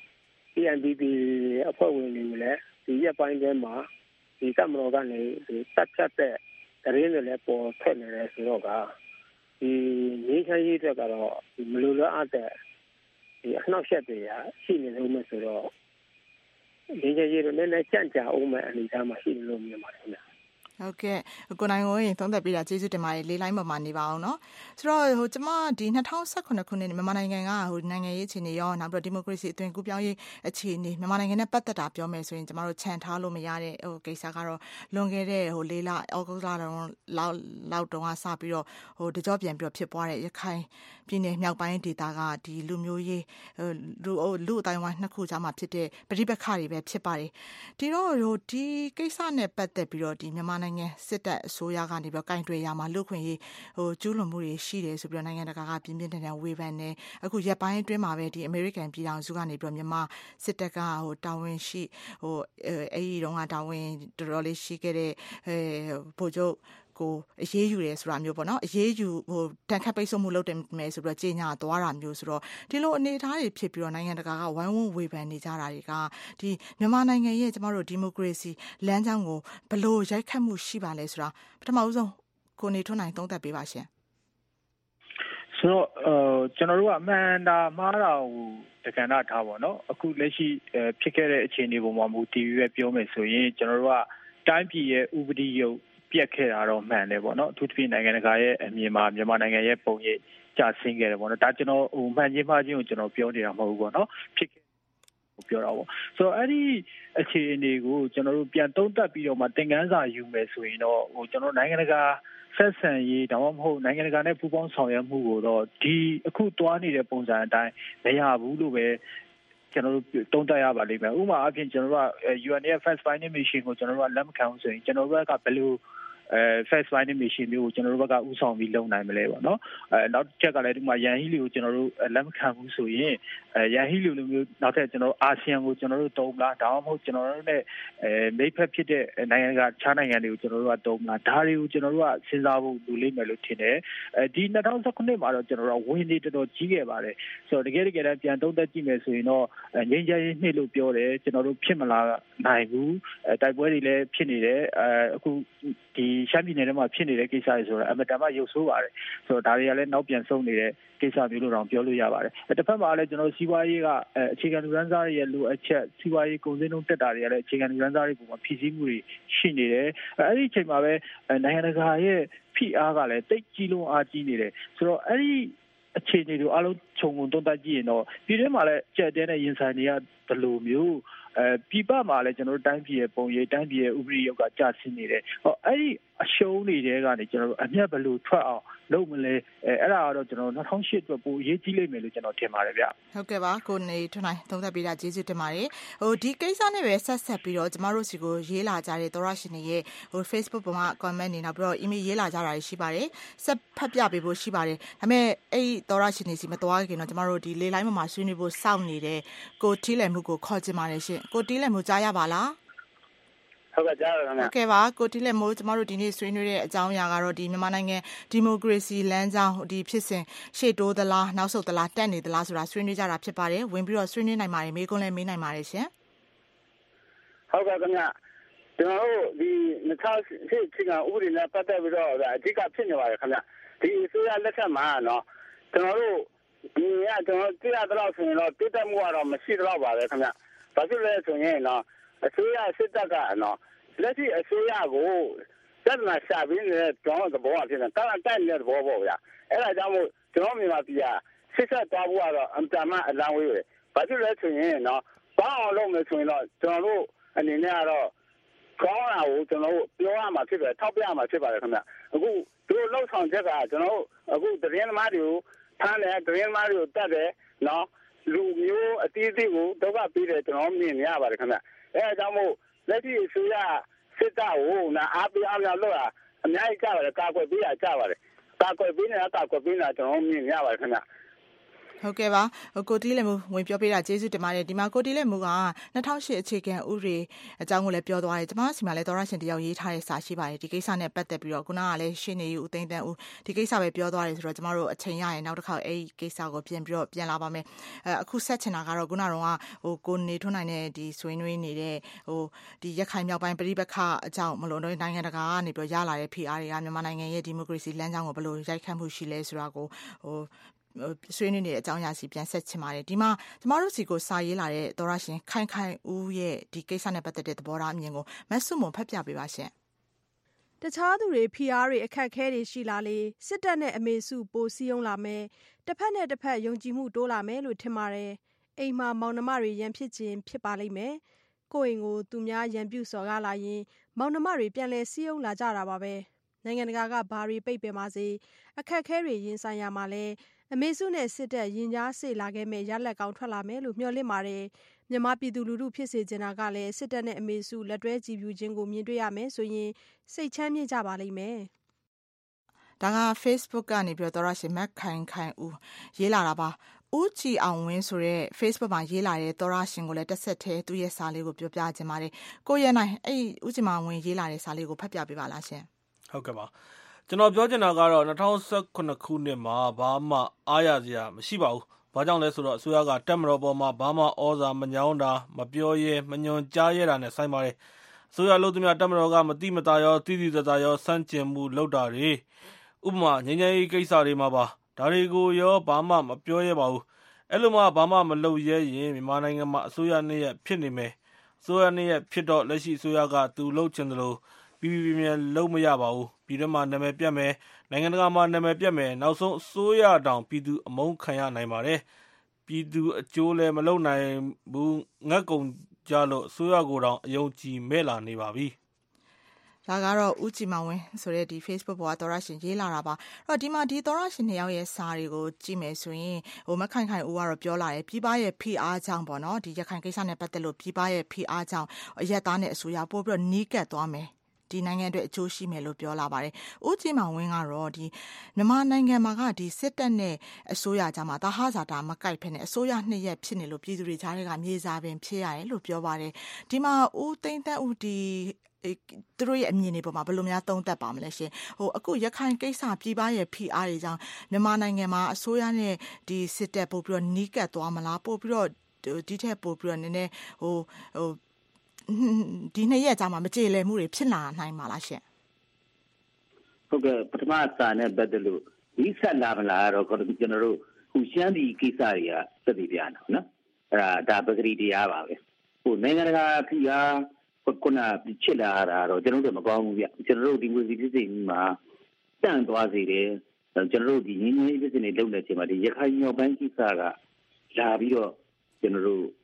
PNDP အဖွဲ့ဝင်တွေလည်းဒီရက်ပိုင်းထဲမှာဒီတပ်မတော်ကနေဒီတပ်ဖြတ်တဲ့သတင်းတွေလည်းပေါ်ထွက်နေတယ်ဆိုတော့ကဒီငင်းချမ်းရေးအတွက်ကတော့ဒီမလိုလားအပ်တဲ့ဒီအနှောက်အယှက်တွေရှိနေလို့မှဆိုတော့ငင်းချမ်းရေးတော့နည်းနည်းကြန့်ကြာအောင်မှအနေအထားမှာရှိနေလို့မြင်ပါတယ်ခင်ဗျဟုတ်ကဲ့ကိုနိုင်ဝင်းသုံးသပ်ပေးတာကျေးဇူးတင်ပါတယ်လေးလိုင်းပေါ်မှာနေပါအောင်เนาะဆိုတော့ကျမဒီ2018ခုနှစ်မြန်မာနိုင်ငံကနိုင်ငံရေးအခြေအနေရောနောက်ပြီးတော့ဒီမိုကရေစီအသွင်ကူးပြောင်းရေးအခြေအနေမြန်မာနိုင်ငံနဲ့ပတ်သက်တာပြောမယ်ဆိုရင်ကျမတို့ခြံထားလို့မရတဲ့ကိစ္စကတော့လွန်ခဲ့တဲ့၄လဩဂုတ်လလောက်တုန်းကစပြီးတော့တကြောပြန်ပြီးတော့ဖြစ်ပွားတဲ့ရခိုင်ပြည်နယ်မြောက်ပိုင်းဒေသကဒီလူမျိုးရေးလူအတိုင်းဝိုင်းနှစ်ခုကြားမှာဖြစ်တဲ့ပဋိပက္ခတွေပဲဖြစ်ပါတယ်ဒီတော့ဒီကိစ္စနဲ့ပတ်သက်ပြီးတော့ဒီမြန်မာနိုင်ငံစစ်တပ်အစိုးရကနေပြီးတော့ကင်တွယ်ရမှာလူခွင့်ရေးကျူးလွန်မှုတွေရှိတယ်ဆိုပြီးတော့နိုင်ငံတကာကပြင်းပြင်းထန်ထန်ဝေဖန်နေအခုရက်ပိုင်းအတွင်းမှာပဲဒီအမေရိကန်ပြည်ထောင်စုကနေပြီးတော့မြန်မာစစ်တပ်ကတာဝန်ရှိအဲဒီတုန်းကတာဝန်တော်တော်လေးရှိခဲ့တဲ့ဗိုလ်ချုပ်ကိုအရေးယူတယ်ဆိုတာမျိုးပေါ့နော်အရေးယူတန်ခတ်ပိတ်ဆို့မှုလုပ်တယ်မယ်ဆိုတော့ကြေညာသွားတာမျိုးဆိုတော့ဒီလိုအနေအထားတွေဖြစ်ပြီးတော့နိုင်ငံတကာကဝိုင်းဝန်းဝေဖန်နေကြတာတွေကဒီမြန်မာနိုင်ငံရဲ့ကျမတို့ဒီမိုကရေစီလမ်းကြောင်းကိုဘယ်လိုရိုက်ခတ်မှုရှိပါလဲဆိုတာပထမဆုံးကိုနေထွန်းနိုင်သုံးသပ်ပေးပါရှင်ဆိုတော့ကျွန်တော်တို့ကအမှန်တာမှားတာကိုတက္ကနာထားပါတော့အခုလက်ရှိဖြစ်ခဲ့တဲ့အခြေအနေပုံမှာမူတည်ပြီးပဲပြောမယ်ဆိုရင်ကျွန်တော်တို့ကတိုင်းပြည်ရဲ့ဥပဒေရုပ်ပြက်ခဲ့တာတော့မှန်တယ်ပေါ့နော်အထူးသဖြင့်နိုင်ငံတကာရဲ့အမြင်မှာမြန်မာနိုင်ငံရဲ့ပုံရိပ်ကျဆင်းခဲ့တယ်ပေါ့နော်ဒါကျွန်တော်မှန်ချင်းမှားချင်းကိုကျွန်တော်ပြောနေတာမဟုတ်ဘူးပေါ့နော်ဖြစ်ပြောတာပေါ့ဆိုတော့အဲ့ဒီအခြေအနေကိုကျွန်တော်တို့ပြန်သုံးသပ်ပြီးတော့မှသင်ခန်းစာယူမယ်ဆိုရင်တော့ကျွန်တော်နိုင်ငံတကာဆက်ဆံရေးဒါမှမဟုတ်နိုင်ငံတကာနဲ့ပူးပေါင်းဆောင်ရွက်မှုကိုတော့ဒီအခုတွားနေတဲ့ပုံစံအတိုင်းမရဘူးလို့ပဲကျွန်တော်တို့တုံးတက်ရပါလိမ့်မယ်ဥပမာအဖြစ်ကျွန်တော်တို့က UN ရဲ့ First Finding Mission ကိုကျွန်တော်တို့ကလက်မခံဘူးဆိုရင်ကျွန်တော်တို့ကဘယ်လိုFirst Finding Mission မျိုးကိုကျွန်တော်တို့ဘက်ကဥဆောင်ပြီးလုပ်နိုင်မလဲပေါ့နော်နောက်ချက်ကလည်းဒီမှာရန်ဟီလီကိုကျွန်တော်တို့လက်မခံဘူးဆိုရင်ရန်ဟီလီလိုမျိုးနောက်ထပ်ကျွန်တော်အာဆီယံကိုကျွန်တော်တို့တုံးလားဒါမှမဟုတ်ကျွန်တော်တို့နဲ့မိတ်ဖက်ဖြစ်တဲ့နိုင်ငံကခြားနိုင်ငံတွေကိုကျွန်တော်တို့ကတုံးလားဒါတွေကိုကျွန်တော်တို့ကစဉ်းစားဖို့လိုလိမ့်မယ်လို့ထင်တယ်ဒီ2019မှာတော့ကျွန်တော်တို့ဝင်နေတော်တော်ကြီးခဲ့ပါတယ်ဆိုတော့တကယ်တမ်းပြန်သုံးသပ်ကြည့်မယ်ဆိုရင်တော့ငြိမ်းချမ်းရေးနှစ်လို့ပြောတယ်ကျွန်တော်တို့ဖြစ်မလာနိုင်ဘူးတိုက်ပွဲတွေလည်းဖြစ်နေတယ်အခုဒီရှမ်းပြည်နယ်ထဲမှာဖြစ်နေတဲ့ကိစ္စတွေဆိုတော့အမတန်မှရုပ်ဆိုးပါတယ်ဆိုတော့ဒါတွေကလည်းနောက်ပြန်ဆုံးနေတဲ့ကိစ္စမျိုးလို့တောင်ပြောလို့ရပါတယ်တစ်ဖက်မှာလည်းကျွန်တော်စီးပွားရေးကအခြေခံလူတန်းစားတွေရဲ့လိုအပ်ချက်စီးပွားရေးကုန်စည်နှုန်းတက်တာတွေကလည်းအခြေခံလူတန်းစားတွေပုံမှာဖြစ်စည်းမှုတွေရှိနေတယ်အဲ့ဒီအချိန်မှာပဲနိုင်ငံတကာရဲ့ဖိအားကလည်းတိတ်ကြီးလုံးအားကြီးနေတယ်ဆိုတော့အဲ့ဒီအခြေအနေတွေအလုံးခြုံငုံသုံးသပ်ကြည့်ရင်တော့ပြည်တွင်းမှာလည်းကြက်တဲနဲ့ရင်ဆိုင်နေရဘယ်လိုမျိုးပြည်ပမှာလည်းကျွန်တော်တို့တိုင်းပြည်ရဲ့ပုံရိပ်တိုင်းပြည်ရဲ့ဥပဒေရုပ်ကကျဆင်းနေတယ်အဲ့ဒီအရှုံးတွေတဲကနေကျွန်တော်တို့အမျက်ဘယ်လိုထွက်အောင်လုပ်မလဲအဲ့ဒါကတော့ကျွန်တော်တို့2008အတွက်ပိုအရေးကြီးလိမ့်မယ်လို့ကျွန်တော်ထင်ပါတယ်ဗျဟုတ်ကဲ့ပါကိုနေထွန်းနိုင်သုံးသပ်ပေးတာကျေးဇူးတင်ပါတယ်ဒီကိစ္စနဲ့ပဲဆက်ပြီးတော့ကျမတို့စီကိုရေးလာကြတဲ့သောရရှင်တွေရဲ့Facebook ပေါ်မှာ comment နေနောက်ပြီးတော့ email ရေးလာကြတာရှိပါတယ်ဆက်ဖတ်ပြပေးဖို့ရှိပါတယ်ဒါပေမဲ့အဲ့သောရရှင်တွေစီမသွားခင်တော့ကျမတို့ဒီလေလိုင်းမှာဆွေးနွေးဖို့စောင့်နေတဲ့ကိုတီးလည်မှုကိုခေါ်ချင်ပါတယ်ရှင်ကိုတီးလည်မှုကြားရပါလားဟုတ်ကဲ့ကြားရပါခင်ဗျာဟုတ်ကဲ့ပါကိုတီးလက်မိုးကျမတို့ဒီနေ့ဆွေးနွေးတဲ့အကြောင်းအရာကတော့ဒီမြန်မာနိုင်ငံဒီမိုကရေစီလမ်းကြောင်းဒီဖြစ်စဉ်ရှေ့တိုးသလားနောက်ဆုတ်သလားတက်နေသလားဆိုတာဆွေးနွေးကြတာဖြစ်ပါတယ်ဝင်ပြီးတော့ဆွေးနွေးနိုင်ပါတယ်မေးခွန်းလည်းမေးနိုင်ပါတယ်ရှင်ဟုတ်ကဲ့ခင်ဗျာကျွန်တော်တို့ဒီ2008ချိန်ကဥပဒေနဲ့ပတ်သက်ပြီးတော့အဓိကဖြစ်နေပါတယ်ခင်ဗျာဒီအစိုးရလက်ထက်မှာနော်ကျွန်တော်တို့ဒီကကျွန်တော်သိရတော့ဆိုရင်တော့တိတက်မှုကတော့မရှိတော့ပါပဲခင်ဗျာဘာဖြစ်လဲဆိုရင်နော်အစိုးရစစ်တပ်ကနော်လက်ရှိအစိုးရကိုစက်နာရှာပြီးနေတဲ့ကျွန်တော်သဘောအဖြစ်နဲ့တာတိုက်နေတဲ့သဘောပေါ့ဗျာအဲ့ဒါကြောင့်မို့ကျွန်တော်မြန်မာပြည်ကစစ်ဆက်သွားဖို့ကတော့အမှန်မှအလံဝေးပဲဘာဖြစ်လဲဆိုရင်နော်ဘာအောင်လုပ်မယ်ဆိုရင်တော့ကျွန်တော်တို့အနေနဲ့ကတော့ကောင်းတာကိုကျွန်တော်တို့ပြောရမှာဖြစ်တယ်ထောက်ပြရမှာဖြစ်ပါတယ်ခင်ဗျအခုတို့လှုပ်ဆောင်ချက်ကကျွန်တော်တို့အခုသတင်းသမားတွေကိုဖမ်းတယ်သတင်းသမားတွေကိုတတ်တယ်နော်လူမျိုးအသီးသီးကိုဒုက္ခပေးတယ်ကျွန်တော်မြင်ရပါတယ်ခင်ဗျအဲဒါကြောင့်မို့လက်ရှိအစိုးရစစ်တပ်ကိုအားပေးအားများလို့အများကြီးကြပါတယ်ကာကွယ်ပေးတာကြပါတယ်ကာကွယ်ပေးနေတာကျွန်တော်မြင်ရပါတယ်ခင်ဗျဟုတ်ကဲ့ပါကိုတီးလက်မူဝင်ပြောပေးတာကျေးဇူးတင်ပါတယ်ဒီမှာကိုတီးလက်မူက2008အခြေခံဥပဒေအကြောင်းကိုလည်းပြောသွားတယ်ကျွန်မစီမှာလည်းသောရရှင်တယောက်ရေးထားတဲ့စာရှိပါတယ်ဒီကိစ္စနဲ့ပတ်သက်ပြီးတော့ခုနကလည်းရှင်းနေဦးသိန်းတန်းဦးဒီကိစ္စပဲပြောသွားတယ်ဆိုတော့ကျွန်တော်တို့အချိန်ရရင်နောက်တစ်ခါအဲ့ဒီကိစ္စကိုပြန်လာပါမယ်အခုဆက်ချင်တာကတော့ခုနကတော့ကိုနေထွန်းနိုင်တဲ့ဒီဆွေးနွေးနေတဲ့ဒီရခိုင်မြောက်ပိုင်းပြည်ပခအကြောင်းမလို့နိုင်ငံတကာကနေပြီးရလာတဲ့ PR တွေကမြန်မာနိုင်ငံရဲ့ဒီမိုကရေစီလမ်းကြောင်းကိုဘယ်လိုရိုက်ခတ်မှုရှိလဲဆိုတာကိုဆွေးနွေးနေတဲ့အကြောင်းအရာစီပြန်ဆက်ချင်ပါတယ်ဒီမှာကျမတို့စီကိုစာရေးလာတဲ့သောရရှင်ခိုင်ဦးရဲ့ဒီကိစ္စနဲ့ပတ်သက်တဲ့သဘောထားအမြင်ကိုမဆုမွန်ဖတ်ပြပေးပါရှင်တခြားသူတွေ PR တွေအခက်ခဲတွေရှိလာလေစစ်တပ်နဲ့အမေစုပိုစည်းရုံးလာမယ်တစ်ဖက်နဲ့တစ်ဖက်ယုံကြည်မှုတိုးလာမယ်လို့ထင်ပါတယ်အိမ်မှာမောင်နှမတွေရန်ဖြစ်ခြင်းဖြစ်ပါလိမ့်မယ်ကိုယ့်အိမ်ကိုသူများရန်ပြုစော်ကားလာရင်မောင်နှမတွေပြန်လဲစည်းရုံးလာကြတာပါပဲနိုင်ငံတကာကဘာတွေပိတ်ပင်ပါစေအခက်ခဲတွေရင်ဆိုင်ရမှာလဲအမေစုနဲ့စစ်တပ်ရင်ကြားစေလာခဲ့မဲ့ရလက်ကောင်းထွက်လာမယ်လို့မျှော်လင့်ပါတယ်မြန်မာပြည်သူလူထုဖြစ်စေချင်တာကလည်းစစ်တပ်နဲ့အမေစုလက်တွဲကြည်ပြူခြင်းကိုမြင်တွေ့ရမယ်ဆိုရင်စိတ်ချမ်းမြေ့ကြပါလိမ့်မယ်ဒါက Facebook ကနေပြီးတော့သောရရှင်မက်ခိုင်ဦးရေးလာတာပါဦးကြည်အောင်ဝင်းဆိုတဲ့ Facebook မှာရေးလာတဲ့သောရရှင်ကိုလည်းတစ်ဆက်တည်းသူ့ရဲ့စာလေးကိုပြောပြခြင်းပါတယ်ကိုရနိုင်အဲ့ဦးကြည်အောင်ဝင်းရေးလာတဲ့စာလေးကိုဖတ်ပြပေးပါလားရှင်ဟုတ်ကဲ့ပါကျွန်တော်ပြောချင်တာကတော့2019ခုနှစ်မှာဘာမှအားရစရာမရှိပါဘူး။ဘာကြောင့်လဲဆိုတော့အစိုးရကတက်မတော်ပေါ်မှာဘာမှဩဇာမညောင်းတာမပြောရဲမညွန်ကြားရဲတာနဲ့ဆိုင်ပါတယ်။အစိုးရလို့သူများတက်မတော်ကမတိမတာရောတိတိတသားရောစန့်ကျင်မှုလုပ်တာတွေဥပမာငញ្ញရေးကိစ္စတွေမှာပါဒါတွေကိုရောဘာမှမပြောရဲပါဘူး။အဲ့လိုမှဘာမှမလုပ်ရဲရင်မြန်မာနိုင်ငံမှာအစိုးရနှစ်ရက်ဖြစ်နေမယ်။အစိုးရနှစ်ရက်ဖြစ်တော့လက်ရှိအစိုးရကသူလုပ်ချင်တယ်လို့ပြည်ပြန်လုံးမရပါဘူးပြည်တွင်းမှာနာမည်ပြတ်မယ်နိုင်ငံတကာမှာနာမည်ပြတ်မယ်နောက်ဆုံးအစိုးရတောင်ပြည်သူအမုန်းခံရနိုင်ပါတယ်ပြည်သူအကျိုးလည်းမလုပ်နိုင်ဘူးငတ်ကုန်ကြလို့အစိုးရကိုတောင်အယုံကြည်မဲ့လာနေပါပြီဒါကတော့ဦးကြည်မောင်ဝင်းဆိုတဲ့ဒီ Facebook ပေါ်ကသောရရှင်ရေးလာတာပါအဲ့တော့ဒီမှာဒီသောရရှင်နှစ်ယောက်ရဲ့စာတွေကိုကြည့်မယ်ဆိုရင်မခိုင်ဦးကတော့ပြောလာတယ်ပြည်ပရဲ့ PR ကြောင့်ပေါ့နော်ဒီရခိုင်ကိစ္စနဲ့ပတ်သက်လို့ပြည်ပရဲ့ PR ကြောင့်အရက်သားနဲ့အစိုးရပို့ပြီးတော့နီးကပ်သွားမယ်ဒီနိုင်ငံအတွက်အကျိုးရှိမယ်လို့ပြောလာပါတယ်။ဦးကြည်မောင်ဝင်းကတော့ဒီမြန်မာနိုင်ငံမှာကဒီစစ်တပ်နဲ့အစိုးရကြားမှာတဟဇာတာမကိုက်ဖ ೇನೆ အစိုးရနှစ်ရက်ဖြစ်နေလို့ပြည်သူတွေကြားတွေကမြေစာပင်ဖြစ်ရတယ်လို့ပြောပါတယ်။ဒီမှာဦးသိန်းသန်းဦးဒီသူတို့ရဲ့အမြင်တွေပေါ်မှာဘယ်လိုများသုံးသပ်ပါမလဲရှင်အခုရခိုင်ကိစ္စပြည်ပရဲ့ PR တွေကြောင့်မြန်မာနိုင်ငံမှာအစိုးရနဲ့ဒီစစ်တပ်ပို့ပြီးတော့နီးကပ်သွားမလားပို့ပြီးတော့ဒီထက်ပို့ပြီးတော့နည်းနည်းဒီနှစ်ရက်ကြာမှာမကြေလည်မှုတွေဖြစ်လာနိုင်မှာလားရှင်ဟုတ်ကဲ့ပထမစာနဲ့ပတ်သက်လို့ဒီဆက်လာမလားတော့ကျွန်တော်တို့ဟိုရှမ်းပြည်ကိစ္စတွေကစသည်ပြနော်အဲ့ဒါပဂရီတရားပါပဲဟိုနိုင်ငံတကာဖိအားခုနချစ်လာတာတော့ကျွန်တော်တို့မကောင်းဘူးဗျကျွန်တော်တို့ဒီမိုကရေစီပြည်စင်မှာတန့်သွားစေတယ်ကျွန်တော်တို့ဒီငင်းငင်းပြည်စင်တွေလုပ်နေတဲ့အချိန်မှာဒီရခိုင်မြောက်ပိုင်းကိစ္စကလာပြီးတော့ကျွန်တော်တို့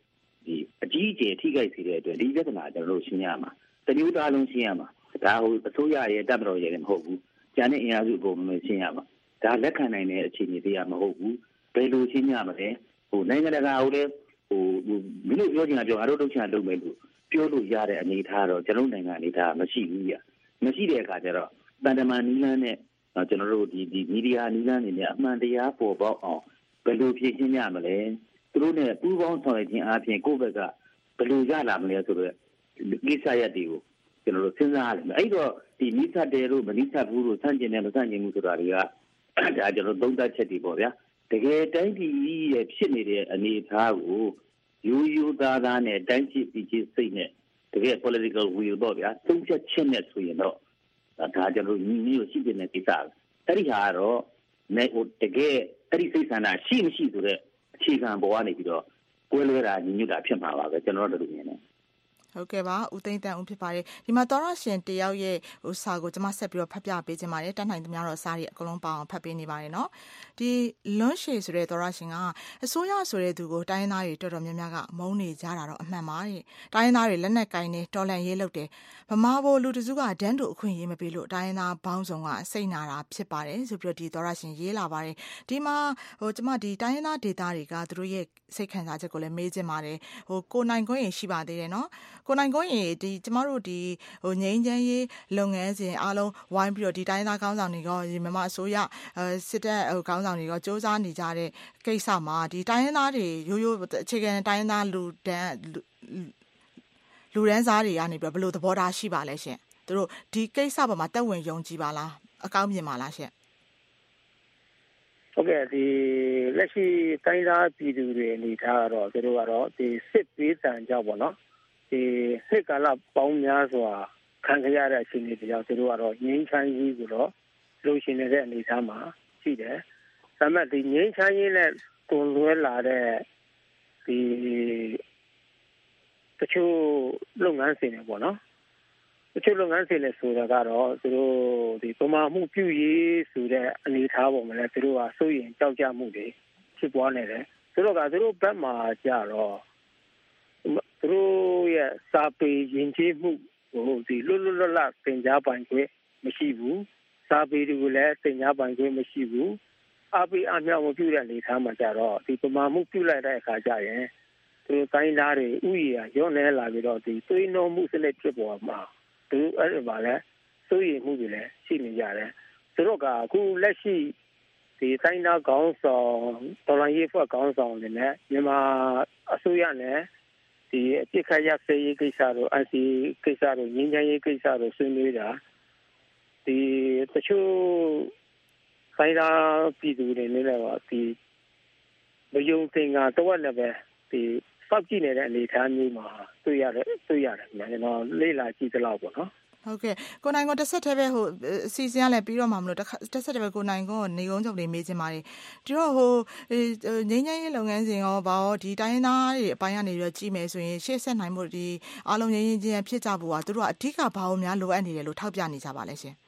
ဒီအကြီးအကျယ်ထိခိုက်စေတဲ့အတွက်ဒီပြဿနာကျွန်တော်တို့ရှင်းရမှာတမျိုးသားလုံးရှင်းရမှာဒါဟိုအစိုးရရဲ့တပ်မတော်ရဲ့လည်းမဟုတ်ဘူးကျန်တဲ့အင်အားစုအကုန်လုံးရှင်းရမှာဒါလက်ခံနိုင်တဲ့အခြေအနေတရားမဟုတ်ဘူးဘယ်လိုရှင်းရမလဲဟိုနိုင်ငံတကာဟိုလည်းဟိုမင်းတို့ပြောချင်တာပြောငါတို့လုပ်ချင်တာလုပ်မယ်လို့ပြောလို့ရတဲ့အနေအထားတော့ကျွန်တော်နိုင်ငံအနေအထားမရှိဘူးပြမရှိတဲ့အခါကျတော့တန်တမာနီးလန်းနဲ့ကျွန်တော်တို့ဒီမီဒီယာနီးလန်းနေနဲ့အမှန်တရားပေါ်ပေါက်အောင်ဘယ်လိုဖြည့်ရှင်းရမလဲသူတို့နဲ့ပူးပေါင်းဆောင်ရွက်ခြင်းအပြင်ကိုယ့်ဘက်ကဘယ်လိုရလာမလဲဆိုတော့ကိစ္စရပ်တွေကိုကျွန်တော်တို့စဉ်းစားရမယ်အဲ့တော့ဒီမိသက်တယ်လို့မနိသက်ဘူးလို့ဆန့်ကျင်တယ်မဆန့်ကျင်ဘူးဆိုတာတွေကဒါကျွန်တော်သုံးသပ်ချက်တွေပေါ့ဗျာတကယ်တိုင်းပြည်ရဲ့ဖြစ်နေတဲ့အနေအထားကိုရိုးရိုးသားသားနဲ့တိုင်းပြည်ပြည်ချင်းစိတ်နဲ့တကယ် political will ပေါ့ဗျာသုံးချက်ချက်နဲ့ဆိုရင်တော့ဒါကျွန်တော်ညီမျိုးရှိတဲ့ကိစ္စအဲ့ဒီဟာကတော့တကယ်အဲ့ဒီစိတ်ဆန္ဒရှိမရှိဆိုတဲ့အခြေခံပေါ်ကနေပြီးတော့ကွဲလွဲတာညီညွတ်တာဖြစ်မှာပါပဲကျွန်တော်တို့မြင်တယ်ဟုတ်ကဲ့ပါဦးသိန်းတန်ဦးဖြစ်ပါတယ်ဒီမှာသောရရှင်တယောက်ရဲ့ဟိုစာကိုကျွန်မဆက်ပြီးတော့ဖတ်ပြပေးခြင်းပါတယ်တတ်နိုင်သမျှတော့စာတွေအကုန်လုံးပါအောင်ဖတ်ပေးနေပါတယ်နော်ဒီလွန်းရှည်ဆိုတဲ့သောရရှင်ကအစိုးရဆိုတဲ့သူကိုတိုင်းသားတွေတော်တော်များများကမုန်းနေကြတာတော့အမှန်ပါတဲ့တိုင်းသားတွေလက်နက်ကင်နေတော်လန်ရေးလုပ်တယ်ဗမာဘိုလူတစုကဒန်းတို့အခွင့်ရေးမပေးလို့တိုင်းသားဘောင်းဆောင်ကစိတ်နာတာဖြစ်ပါတယ်ဆိုပြီးတော့ဒီသောရရှင်ရေးလာပါတယ်ဒီမှာဟိုကျွန်မဒီတိုင်းသားဒေသတွေကသူတို့ရဲ့စိတ်ခံစားချက်ကိုလည်းမေးခြင်းပါတယ်ဟိုကိုနိုင်ခွင့်ရင်ရှိပါသေးတယ်နော်ကိုနိုင်ကိုရင်ဒီကျမတို့ဒီဟိုငိမ့်ချမ်းရေးလုပ်ငန်းစဉ်အားလုံးဝိုင်းပြီးတော့ဒီတိုင်းသားခေါင်းဆောင်တွေကဒီမြန်မာအစိုးရစစ်တပ်ဟိုခေါင်းဆောင်တွေကစ조사နေကြတဲ့ကိစ္စမှာဒီတိုင်းသားတွေရိုးရိုးအခြေခံတိုင်းသားလူတန်းစားတွေကနေပြီးဘယ်လိုသဘောထားရှိပါလဲရှင်သူတို့ဒီကိစ္စပေါ်မှာတက်ဝင်ယုံကြည်ပါလားအကောင်းမြင်ပါလားရှင်ဟုတ်ကဲ့ဒီလက်ရှိတိုင်းသားပြည်သူတွေအနေထားတော့သူတို့ကတော့ဒီစစ်ပေးတံကြောင့်ပေါ့နော်ဒီစစ်ကာလပေါင်းများစွာခံကြရတဲ့အချိန်တွေကြောင့်သူတို့ကတော့ငြိမ်းချမ်းရေးကိုတော့လိုချင်နေတဲ့အနေအထားမှာရှိတယ်။ဒါပေမဲ့ဒီငြိမ်းချမ်းရေးနဲ့ကိုလွဲလာတဲ့ဒီတချို့လုပ်ငန်းစဉ်တွေပေါ့နော်။တချို့လုပ်ငန်းစဉ်တွေဆိုတာကတော့သူတို့ဒီပမာမှုပြုရေးဆိုတဲ့အနေအထားပေါ်မှာလည်းသူတို့ကစိုးရင်ကြောက်ကြမှုတွေဖြစ်ပွားနေတယ်။သူတို့ကသူတို့ဘက်မှာကြတော့သူတို့ရဲ့စာပေယဉ်ကျေးမှုဟိုဒီလွတ်လွတ်လပ်လပ်သင်ကြားပိုင်ခွင့်မရှိဘူးစာပေတွေကိုလည်းသင်ကြားပိုင်ခွင့်မရှိဘူးအပိအမြောက်မပြုတဲ့အနေအထားမှာကြတော့ဒီပမာမှုပြုလိုက်တဲ့အခါကျရင်သူတို့တိုင်းသားတွေဥယျာဉ်ရောနေလာပြီးတော့ဒီသွေးနှောမှုစနစ်ဖြစ်ပေါ်မှာသူအဲ့ဒီမှာလည်းစိုးရိမ်မှုတွေလည်းရှိနေကြတယ်သူတို့ကအခုလက်ရှိဒီတိုင်းသားခေါင်းဆောင်တော်လှန်ရေးဖွဲ့ခေါင်းဆောင်တွေနဲ့မြန်မာအစိုးရနဲ့ဒီအပြစ်ခတ်ရစေးရေးကိစ္စတို့အစီကိစ္စတို့ငြိမ်းချမ်းရေးကိစ္စတို့ဆွေးနွေးတာဒီတချို့ဆိုင်ရာပြည်သူတွေနဲ့တော့ဒီမယုံသင်္ကာတော့လည်းပဲဒီစောက်ကြည့်နေတဲ့အနေအထားမျိုးမှာတွေ့ရတယ်ကျွန်တော်လေ့လာကြည့်သလောက်ပေါ့နော်ဟုတ်ကဲ့ကိုနိုင်ကတစ်ဆက်တည်းပဲဟိုအစီအစဉ်ကလည်းပြီးတော့မှမလို့တစ်ဆက်တည်းပဲကိုနိုင်ကနေကုန်းချုပ်နေမေးချင်ပါတယ်ဒီတော့ဟိုငိမ့်ငိမ့်ရေးလုပ်ငန်းစဉ်ရောဘာရောဒီတိုင်းသားတွေအပိုင်းကနေပြီးတော့ကြည့်မယ်ဆိုရင်ရှေ့ဆက်နိုင်မှုဒီအားလုံးငိမ့်ငိမ့်ချင်းဖြစ်ကြဖို့ကသူတို့ကအဓိကဘာလို့များလိုအပ်နေတယ်လို့ထောက်ပြနေကြပါလဲရှင်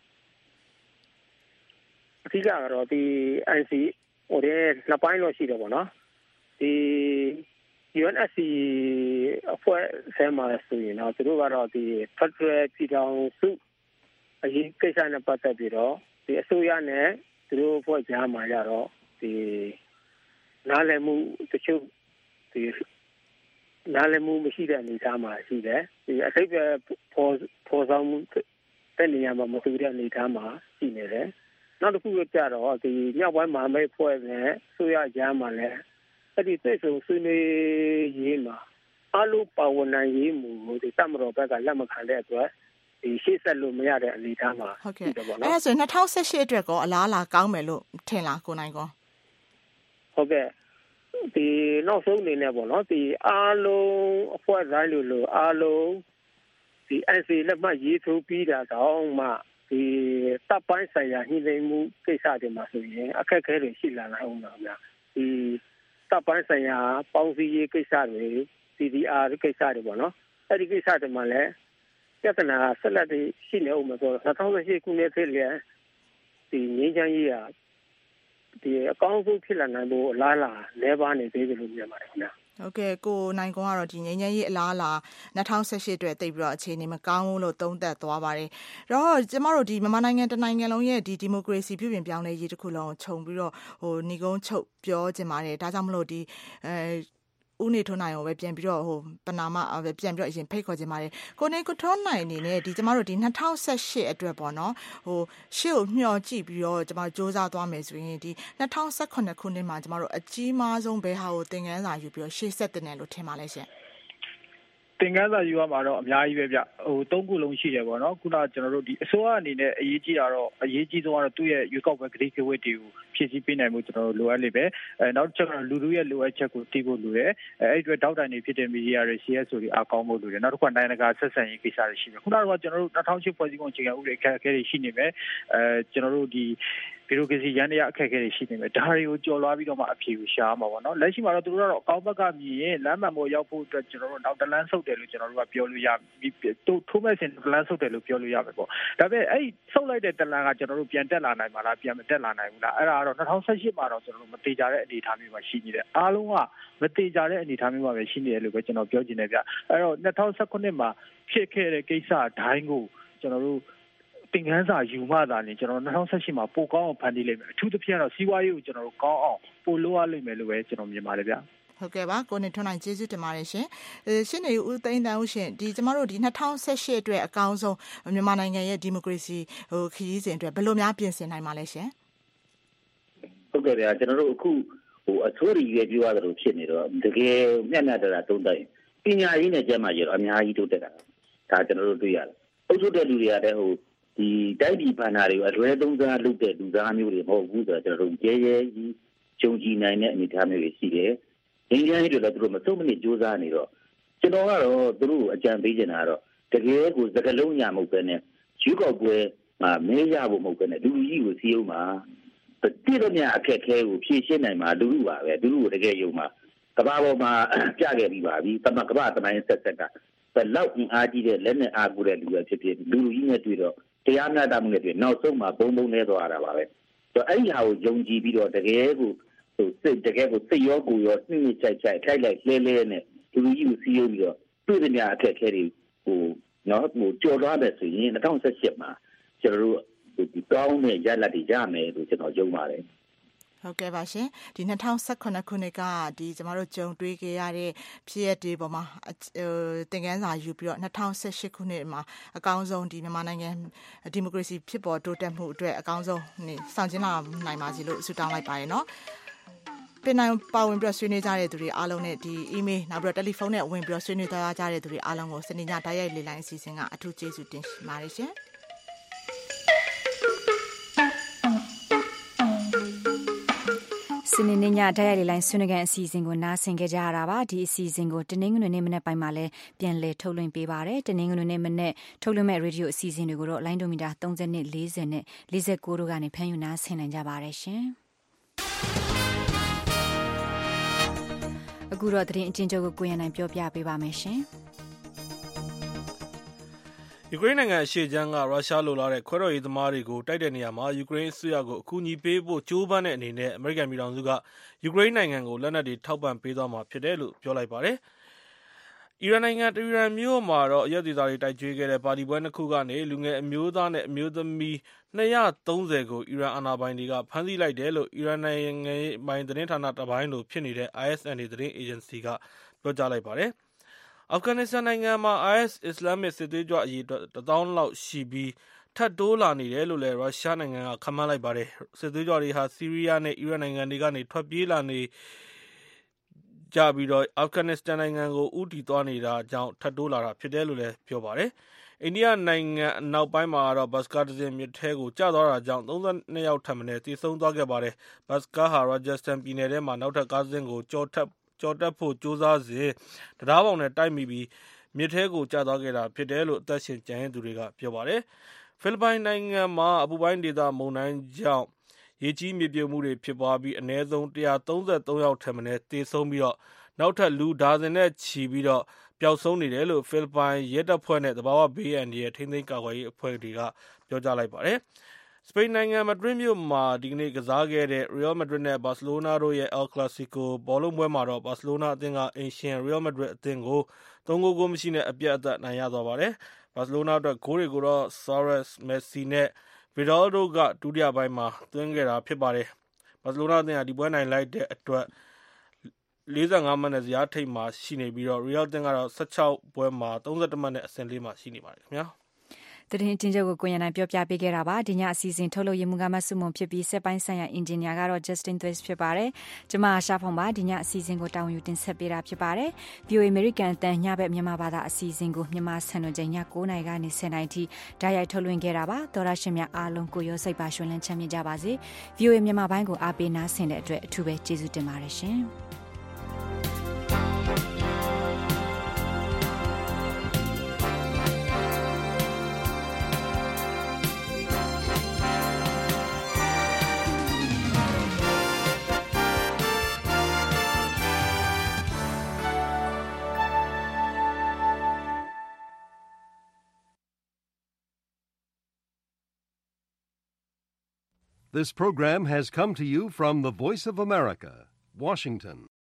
အဓိကကတော့ဒီ IC ဟိုတဲ့နှစ်ပိုင်းလို့ရှိတယ်ပေါ့နော်ဒီ UNSC အဖွဲ့ဆဲမှာဆိုရင်တော့သူတို့ကတော့ဒီ Federal ပြည်ထောင်စုအရေးကိစ္စနဲ့ပတ်သက်ပြီးတော့ဒီအစိုးရနဲ့သူတို့ဖွဲ့ကြားမှာကြတော့ဒီနားလည်မှုတချို့ဒီနားလည်မှုမရှိတဲ့အနေအထားမှာရှိတယ်ဒီအစိပ်ပဲပေါ်ဆောင်မှုတဲ့နေရာမှာမတူတဲ့အနေအထားမှာရှိနေတယ်နောက်တစ်ခုကကြတော့ဒီမြောက်ပိုင်းမဟာမိတ်ဖွဲ့နဲ့ဆိုရကြားမှာလည်းအဲ့ဒီသိဆုံဆွေးနွေးရေးမှာအလုံးပါဝင်နိုင်ရေးမူကိုဒီတမတော်ဘက်ကလက်မခံတဲ့အတွက်ဒီရှေ့ဆက်လို့မရတဲ့အနေအထားမှာဟုတ်တယ်ပေါ့နော်အဲ့ဒါဆို2018အတွက်ကောအလားအလာကောင်းမယ်လို့ထင်လားကိုနိုင်ကောဟုတ်ကဲ့ဒီနောက်ဆုံးအနေနဲ့ပေါ့နော်ဒီအားလုံးအဖွဲ့တိုင်းလို့အားလုံးဒီ NC လက်မှတ်ရေးထိုးပြီးတာတော့မှဒီတပ်ပိုင်းဆိုင်ရာညှိနှိုင်းမှုကိစ္စတွေမှာဆိုရင်အခက်အခဲတွေရှိလာနိုင်အောင်ပါဗျာဒီတပ်ပိုင်းဆိုင်ရာပေါင်းစည်းရေးကိစ္စတွေ CDR ကိစ္စတွေပေါ့နော်အဲ့ဒီကိစ္စတွေမှာလည်းပြဿနာဆက်လက်ပြီးရှိနေအောင်မဆိုတော့2018ခုနှစ်ထဲလေဒီငြိမ်းချမ်းရေးဟာဒီအကောင်းဆုံးဖြစ်လာနိုင်ဖို့အလားအလာလဲပါနေသေးတယ်လို့မြင်ပါတယ်ခင်ဗျာဟုတ်ကဲ့ကိုနိုင်ကွန်ကတော့ဒီငញ្ញရေးအလားအလာ2018အတွက်တိတ်ပြီးတော့အခြေအနေမကောင်းဘူးလို့သုံးသပ်သွားပါတယ်။တော့ကျမတို့ဒီမြန်မာနိုင်ငံတနိုင်ငံလုံးရဲ့ဒီမိုကရေစီပြုပြင်ပြောင်းလဲရေးတစ်ခုလုံးခြုံပြီးတော့ညီကုန်းချုပ်ပြောချင်ပါတယ်။ဒါကြောင့်မလို့ဒီဦးနေထွန်းနိုင်ကိုပဲပြန်ပြီးတော့ပနာမပြန်ပြီးတော့အရင်ဖိတ်ခေါ်ခြင်းပါတယ်ကိုနေထွန်းနိုင်အနေနဲ့ဒီကျမတို့ဒီ2018အတွက်ပေါ့နော်ရှေ့ကိုမျှော်ကြည့်ပြီးတော့ကျမတို့စ조사သွားမယ်ဆိုရင်ဒီ2018ခုနှစ်မှာကျမတို့အကြီးမားဆုံးဘယ်ဟာကိုသင်ခန်းစာယူပြီးတော့ရှေ့ဆက်တင်တယ်လို့ထင်ပါလဲရှင်သင်ခန်းစာယူရမှာတော့အများကြီးပဲဗျ3ခုလုံးရှိတယ်ပေါ့နော်ခုနကကျွန်တော်တို့ဒီအစိုးရအနေနဲ့အရေးကြီးဆုံးကတော့သူ့ရဲ့ရွေးကောက်ပွဲဂတိကဝတ်တွေကိုဖြည့်ဆည်းပေးနိုင်မှုကျွန်တော်တို့လိုအပ်နေပဲနောက်တစ်ချက်ကလူထုရဲ့လိုအပ်ချက်ကိုသိဖို့လိုတယ်အဲ့ဒီအတွက်ဒေါက်တာနေဖြစ်တဲ့မီဒီယာတွေ CS တွေအားကောင်းဖို့လိုတယ်နောက်တစ်ခုကနိုင်ငံတကာဆက်ဆံရေးကိစ္စတွေရှိတယ်ခုနကကျွန်တော်တို့2008ဖွဲ့စည်းပုံအခြေခံဥပဒေအခက်အခဲတွေရှိနေမယ်ကျွန်တော်တို့ဒီဘီရိုကရေစီရန်တရားအခက်အခဲတွေရှိနေမယ်ဒါတွေကိုကြော်လွှားပြီးတော့မှအဖြေကိုရှာမှာပေါ့နော်လက်ရှိမှာတော့သူတို့ကတော့အကောင်းဘက်ကမြင်ရင်လမ်းမှန်ပေါ်ရောက်ဖို့အတွက်ကျွန်တော်တို့နောက်တလန်းဆုပ်တယ်လို့ကျွန်တော်တို့ကပြောလို့ရထိုးမဲ့စင်တလန်းဆုပ်တယ်လို့ပြောလို့ရမယ်ပေါ့ဒါပေမဲ့အဲ့ဆုပ်လိုက်တဲ့တလန်းကကျွန်တော်တို့ပြန်တက်လာနိုင်မှာလားပြန်မတက်လာနိုင်ဘူးလားအဲ့ဒါကတော့2018မှာတော့ကျွန်တော်တို့မတေချာတဲ့အနေအထားမျိုးမှာရှိနေတယ်အားလုံးကမတေချာတဲ့အနေအထားမျိုးမှာပဲရှိနေတယ်လို့ပဲကျွန်တော်ပြောချင်တယ်ဗျအဲ့တော့2019မှာဖြစ်ခဲ့တဲ့ကိစ္စအတိုင်းကိုကျွန်တော်တို့သင်ခန်းစာယူမှသာနေကျွန်တော်2018မှာပိုကောင်းအောင်ဖန်တီးလိုက်မယ်အထူးသဖြင့်တော့စီးပွားရေးကိုကျွန်တော်တို့ကောင်းအောင်ပိုလုပ်ရလိမ့်မယ်လို့ပဲကျွန်တော်မြင်ပါတယ်ဗျဟုတ်ကဲ့ပါကိုနေထွန်းနိုင်ကျေးဇူးတင်ပါတယ်ရှင်ရှင်းနေဦးသိန်းတန်းဦးရှင်ဒီကျမတို့ဒီ2018အတွက်အကောင်းဆုံးမြန်မာနိုင်ငံရဲ့ဒီမိုကရေစီခရီးစဉ်အတွက်ဘယ်လိုများပြင်ဆင်နိုင်မှာလဲရှင်ဟုတ်ကဲ့ဗျာကျွန်တော်တို့အခုအစိုးရရွေးပြောရတယ်လို့ဖြစ်နေတော့တကယ်မျက်နှာတရာသုံးတိုင်းပညာရေးနဲ့ကျန်းမာရေးတော့အများကြီးတိုးတက်တာဒါကျွန်တော်တို့တွေ့ရတယ်အုပ်ချုပ်တဲ့လူတွေကလည်းဒီတိုက်ပြည်ဘဏ္ဍာတွေကိုအလွဲသုံးစားလုပ်တဲ့လူသားမျိုးတွေမဟုတ်ဘူးဆိုတော့ကျွန်တော်တို့ရဲရဲကြီးကြုံကြည်နိုင်တဲ့အနေအထားမျိုးတွေရှိတယ်။ငင်းကြမ်းတွေလည်းသူတို့မစုံမနစ်စူးစမ်းနေတော့ကျွန်တော်ကတော့သူတို့အကြံပေးနေတာကတော့တကယ်ကိုစကလုံးညာမဟုတ်ပဲနဲ့ရွေးကောက်ပွဲမှာမဲရဖို့မဟုတ်ပဲနဲ့လူကြီးကိုစီးအောင်မှာတိရမြအခက်ခဲကိုဖြည့်ရှင်းနိုင်မှာလူလူပါပဲလူလူကိုတကယ်ယုံမှာကဘာပေါ်မှာပြခဲ့ပြီးပါပြီ။ကဘာတမိုင်းဆက်ဆက်ကဘယ်လောက်အားကြီးတဲ့လက်နဲ့အားကိုးတဲ့လူပဲဖြစ်ဖြစ်လူကြီးနဲ့တွေ့တော့တရားမျှတမှုနဲ့တွေ့နောက်ဆုံးမှာဘုံနေသွားတာပါပဲ။ဆိုတော့အဲ့ဒီဟာကိုယုံကြည်ပြီးတော့တကယ်ကိုစိတ်ရောကိုယ်ရောနှိမ့်နှိမ့်ချိုက်ချိုက်ထိုက်လိုက်လဲလဲနဲ့လူကြီးကိုစီးရုံးပြီးတော့တွေ့တဲ့များအခက်အခဲတွေကြော်လွှားတယ်ဆိုရင်2018မှာကျွန်တော်တို့ဒီကောင်းတဲ့ရလဒ်တွေရမယ်လို့ကျွန်တော်ယုံပါတယ်ဟုတ်ကဲ့ပါရှင်ဒီ2018ခုနှစ်ကဒီကျမတို့ကြုံတွေ့ခဲ့ရတဲ့ဖြစ်ရပ်တွေပေါ်မှာသင်ခန်းစာယူပြီးတော့2018ခုနှစ်မှာအကောင်းဆုံးဒီမြန်မာနိုင်ငံဒီမိုကရေစီဖြစ်ပေါ်တိုးတက်မှုအတွက်အကောင်းဆုံးဆောင်ကျဉ်းလာနိုင်ပါစေလို့ဆုတောင်းလိုက်ပါတယ်နော်ပြန်နိုင်ပါဝင်ပြီးဆွေးနွေးကြတဲ့သူတွေအားလုံးနဲ့ဒီ email နောက်ပြီးတော့တယ်လီဖုန်းနဲ့ဝင်ပြီးဆွေးနွေးသွားကြတဲ့သူတွေအားလုံးကိုစနေညတိုက်ရိုက်လေလိုင်းအစီအစဉ်ကအထူးကျေးဇူးတင်ပါတယ်ရှင်စနေနေ့ညတိုက်ရိုက်လေလိုင်းဆွေးနွေးကန်အစီအစဉ်ကိုနားဆင်ကြကြရတာပါဒီအစီအစဉ်ကိုတနင်္ဂနွေနေ့မနေ့ပိုင်းမှာလည်းပြန်လည်ထုတ်လွှင့်ပေးပါတယ်တနင်္ဂနွေနေ့မနေ့ထုတ်လွှင့်မဲ့ရေဒီယိုအစီအစဉ်တွေကိုတော့လိုင်းဒိုမီတာ30နဲ့40နဲ့49တို့ကနေဖမ်းယူနားဆင်နိုင်ကြပါတယ်ရှင်အခုတော့သတင်းအချင်းချုပ်ကိုကိုရန်နိုင်ပြောပြပေးပါမယ်ရှင်ယူကရိန်းနိုင်ငံအရှေ့ခြမ်းကရုရှားလိုလားတဲ့ခွဲတော်ရေးသမားတွေကိုတိုက်တဲ့နေရာမှာယူကရိန်းအစိုးရကိုအကူအညီပေးဖို့ကြိုးပမ်းတဲ့အနေနဲ့အမေရိကန်ပြည်ထောင်စုကယူကရိန်းနိုင်ငံကိုလက်နက်တွေထောက်ပံ့ပေးသွားမှာဖြစ်တယ်လို့ပြောလိုက်ပါတယ်။အီရန်နိုင်ငံတဟီရန်မြို့မှာတော့အရက်ဒေသတွေတိုက်ကြွေးခဲ့တဲ့ပါတီပွဲနှစ်ခုကနေလူငယ်အမျိုးသားနဲ့အမျိုးသမီး230ကိုအီရန်အာဏာပိုင်တွေကဖမ်းဆီးလိုက်တယ်လို့အီရန်နိုင်ငံပိုင်သတင်းဌာနတစ်ပိုင်းလိုဖြစ်နေတဲ့ ISNA သတင်းအေဂျင်စီကပြောကြားလိုက်ပါတယ်။အာဖဂန်နစ္စတန်နိုင်ငံမှာ IS အစ္စလာမစ်စစ်သွေးကြွအရေအတွက်1000လောက်ရှိပြီးထပ်တိုးလာနေတယ်လို့လည်းရုရှားနိုင်ငံကခန့်မှန်းလိုက်ပါတယ်စစ်သွေးကြွတွေဟာဆီးရီးယားနဲ့အီရတ်နိုင်ငံတွေကနေထွက်ပြေးလာနေကြပြီးတော့အာဖဂန်နစ္စတန်နိုင်ငံကိုဦးတည်သွားနေတာကြောင့်ထပ်တိုးလာတာဖြစ်တယ်လို့လည်းပြောပါတယ်အိန္ဒိယနိုင်ငံအနောက်ပိုင်းမှာတော့ဘတ်စကားတစ်စင်းမြစ်ထဲကိုကျသွားတာကြောင့်32ယောက်ထပ်မံသေဆုံးသွားခဲ့ပါတယ်ဘတ်စကားဟာရာဂျက်စတန်ပြည်နယ်ထဲမှာနောက်ထပ်ကားစင်းကိုကြော်တက်ဖို့ကြိုးစားစဉ်တရားပေါင်နဲ့တိုက်မိပြီးမြစ်ထဲကိုကျသွားခဲ့တာဖြစ်တယ်လို့အသက်ရှင်ကျန်ရစ်သူတွေကပြောပါတယ်ဖိလစ်ပိုင်နိုင်ငံမှာအပူပိုင်းဒေသမုန်တိုင်းကြောင့်ရေကြီးမြေပြိုမှုတွေဖြစ်ပွားပြီးအနည်းဆုံး133ယောက်ထက်မနည်းသေဆုံးပြီးတော့နောက်ထပ်လူဒါဇင်နဲ့ချီပြီးတော့ပျောက်ဆုံးနေတယ်လို့ဖိလစ်ပိုင်ရဲတပ်ဖွဲ့နဲ့သဘာဝဘေးအန္တရာယ်ထိန်းသိမ်းကာကွယ်ရေးအဖွဲ့တွေကပြောကြားလိုက်ပါတယ်စပိန်နိုင်ငံမဒရစ်မြို့မှာဒီကနေ့ကစားခဲ့တဲ့ Real Madrid နဲ့ Barcelona တို့ရဲ့ El Clasico ဘောလုံးပွဲမှာတော့ Barcelona အသင်းကအိမ်ရှင် Real Madrid အသင်းကို3-0 မရှိနဲ့အပြတ်အသတ်နိုင်ရသွားပါတယ်။ Barcelona အတွက်ဂိုးတွေကိုတော့ Suarez, Messi နဲ့ Vidal တို့ကဒုတိယပိုင်းမှာသွင်းခဲ့တာဖြစ်ပါတယ်။ Barcelona အသင်းဟာဒီပွဲနိုင်လိုက်တဲ့အတွက်45မှတ်နဲ့ဇယားထိပ်မှာရှိနေပြီး Real အသင်းကတော့16ပွဲမှာ31မှတ်နဲ့အဆင့်4မှာရှိနေပါတယ်ခင်ဗျာ။သတင်းအချင်းချုပ်ကိုကိုရန်နိုင်ပြောပြပေးခဲ့တာပါဒီညအစီအစဉ်ထုတ်လုပ်ရမှုကမဆုမွန်ဖြစ်ပြီးစက်ပိုင်းဆိုင်ရာအင်ဂျင်နီယာကတော့ Justin Thwaites ဖြစ်ပါတယ်ကျမအာရှာဖောင်ပါဒီညအစီအစဉ်ကိုတာဝန်ယူတင်ဆက်ပေးတာဖြစ်ပါတယ် VOA American အတန်ညဘက်မြန်မာဘာသာအစီအစဉ်ကိုမြန်မာစံတော်ချိန်ည9:00နာရီကနေ10:00နာရီထိဓာတ်ရိုက်ထုတ်လွှင့်ခဲ့တာပါသောရရှင်များအားလုံးကိုရောစိတ်ပါရှင်လန်းချမ်းမြေ့ကြပါစေ VOA မြန်မာပိုင်းကိုအားပေးနားဆင်တဲ့အတွက်အထူးပဲကျေးဇူးတင်ပါတယ်ရှင် This program has come to you from the Voice of America, Washington.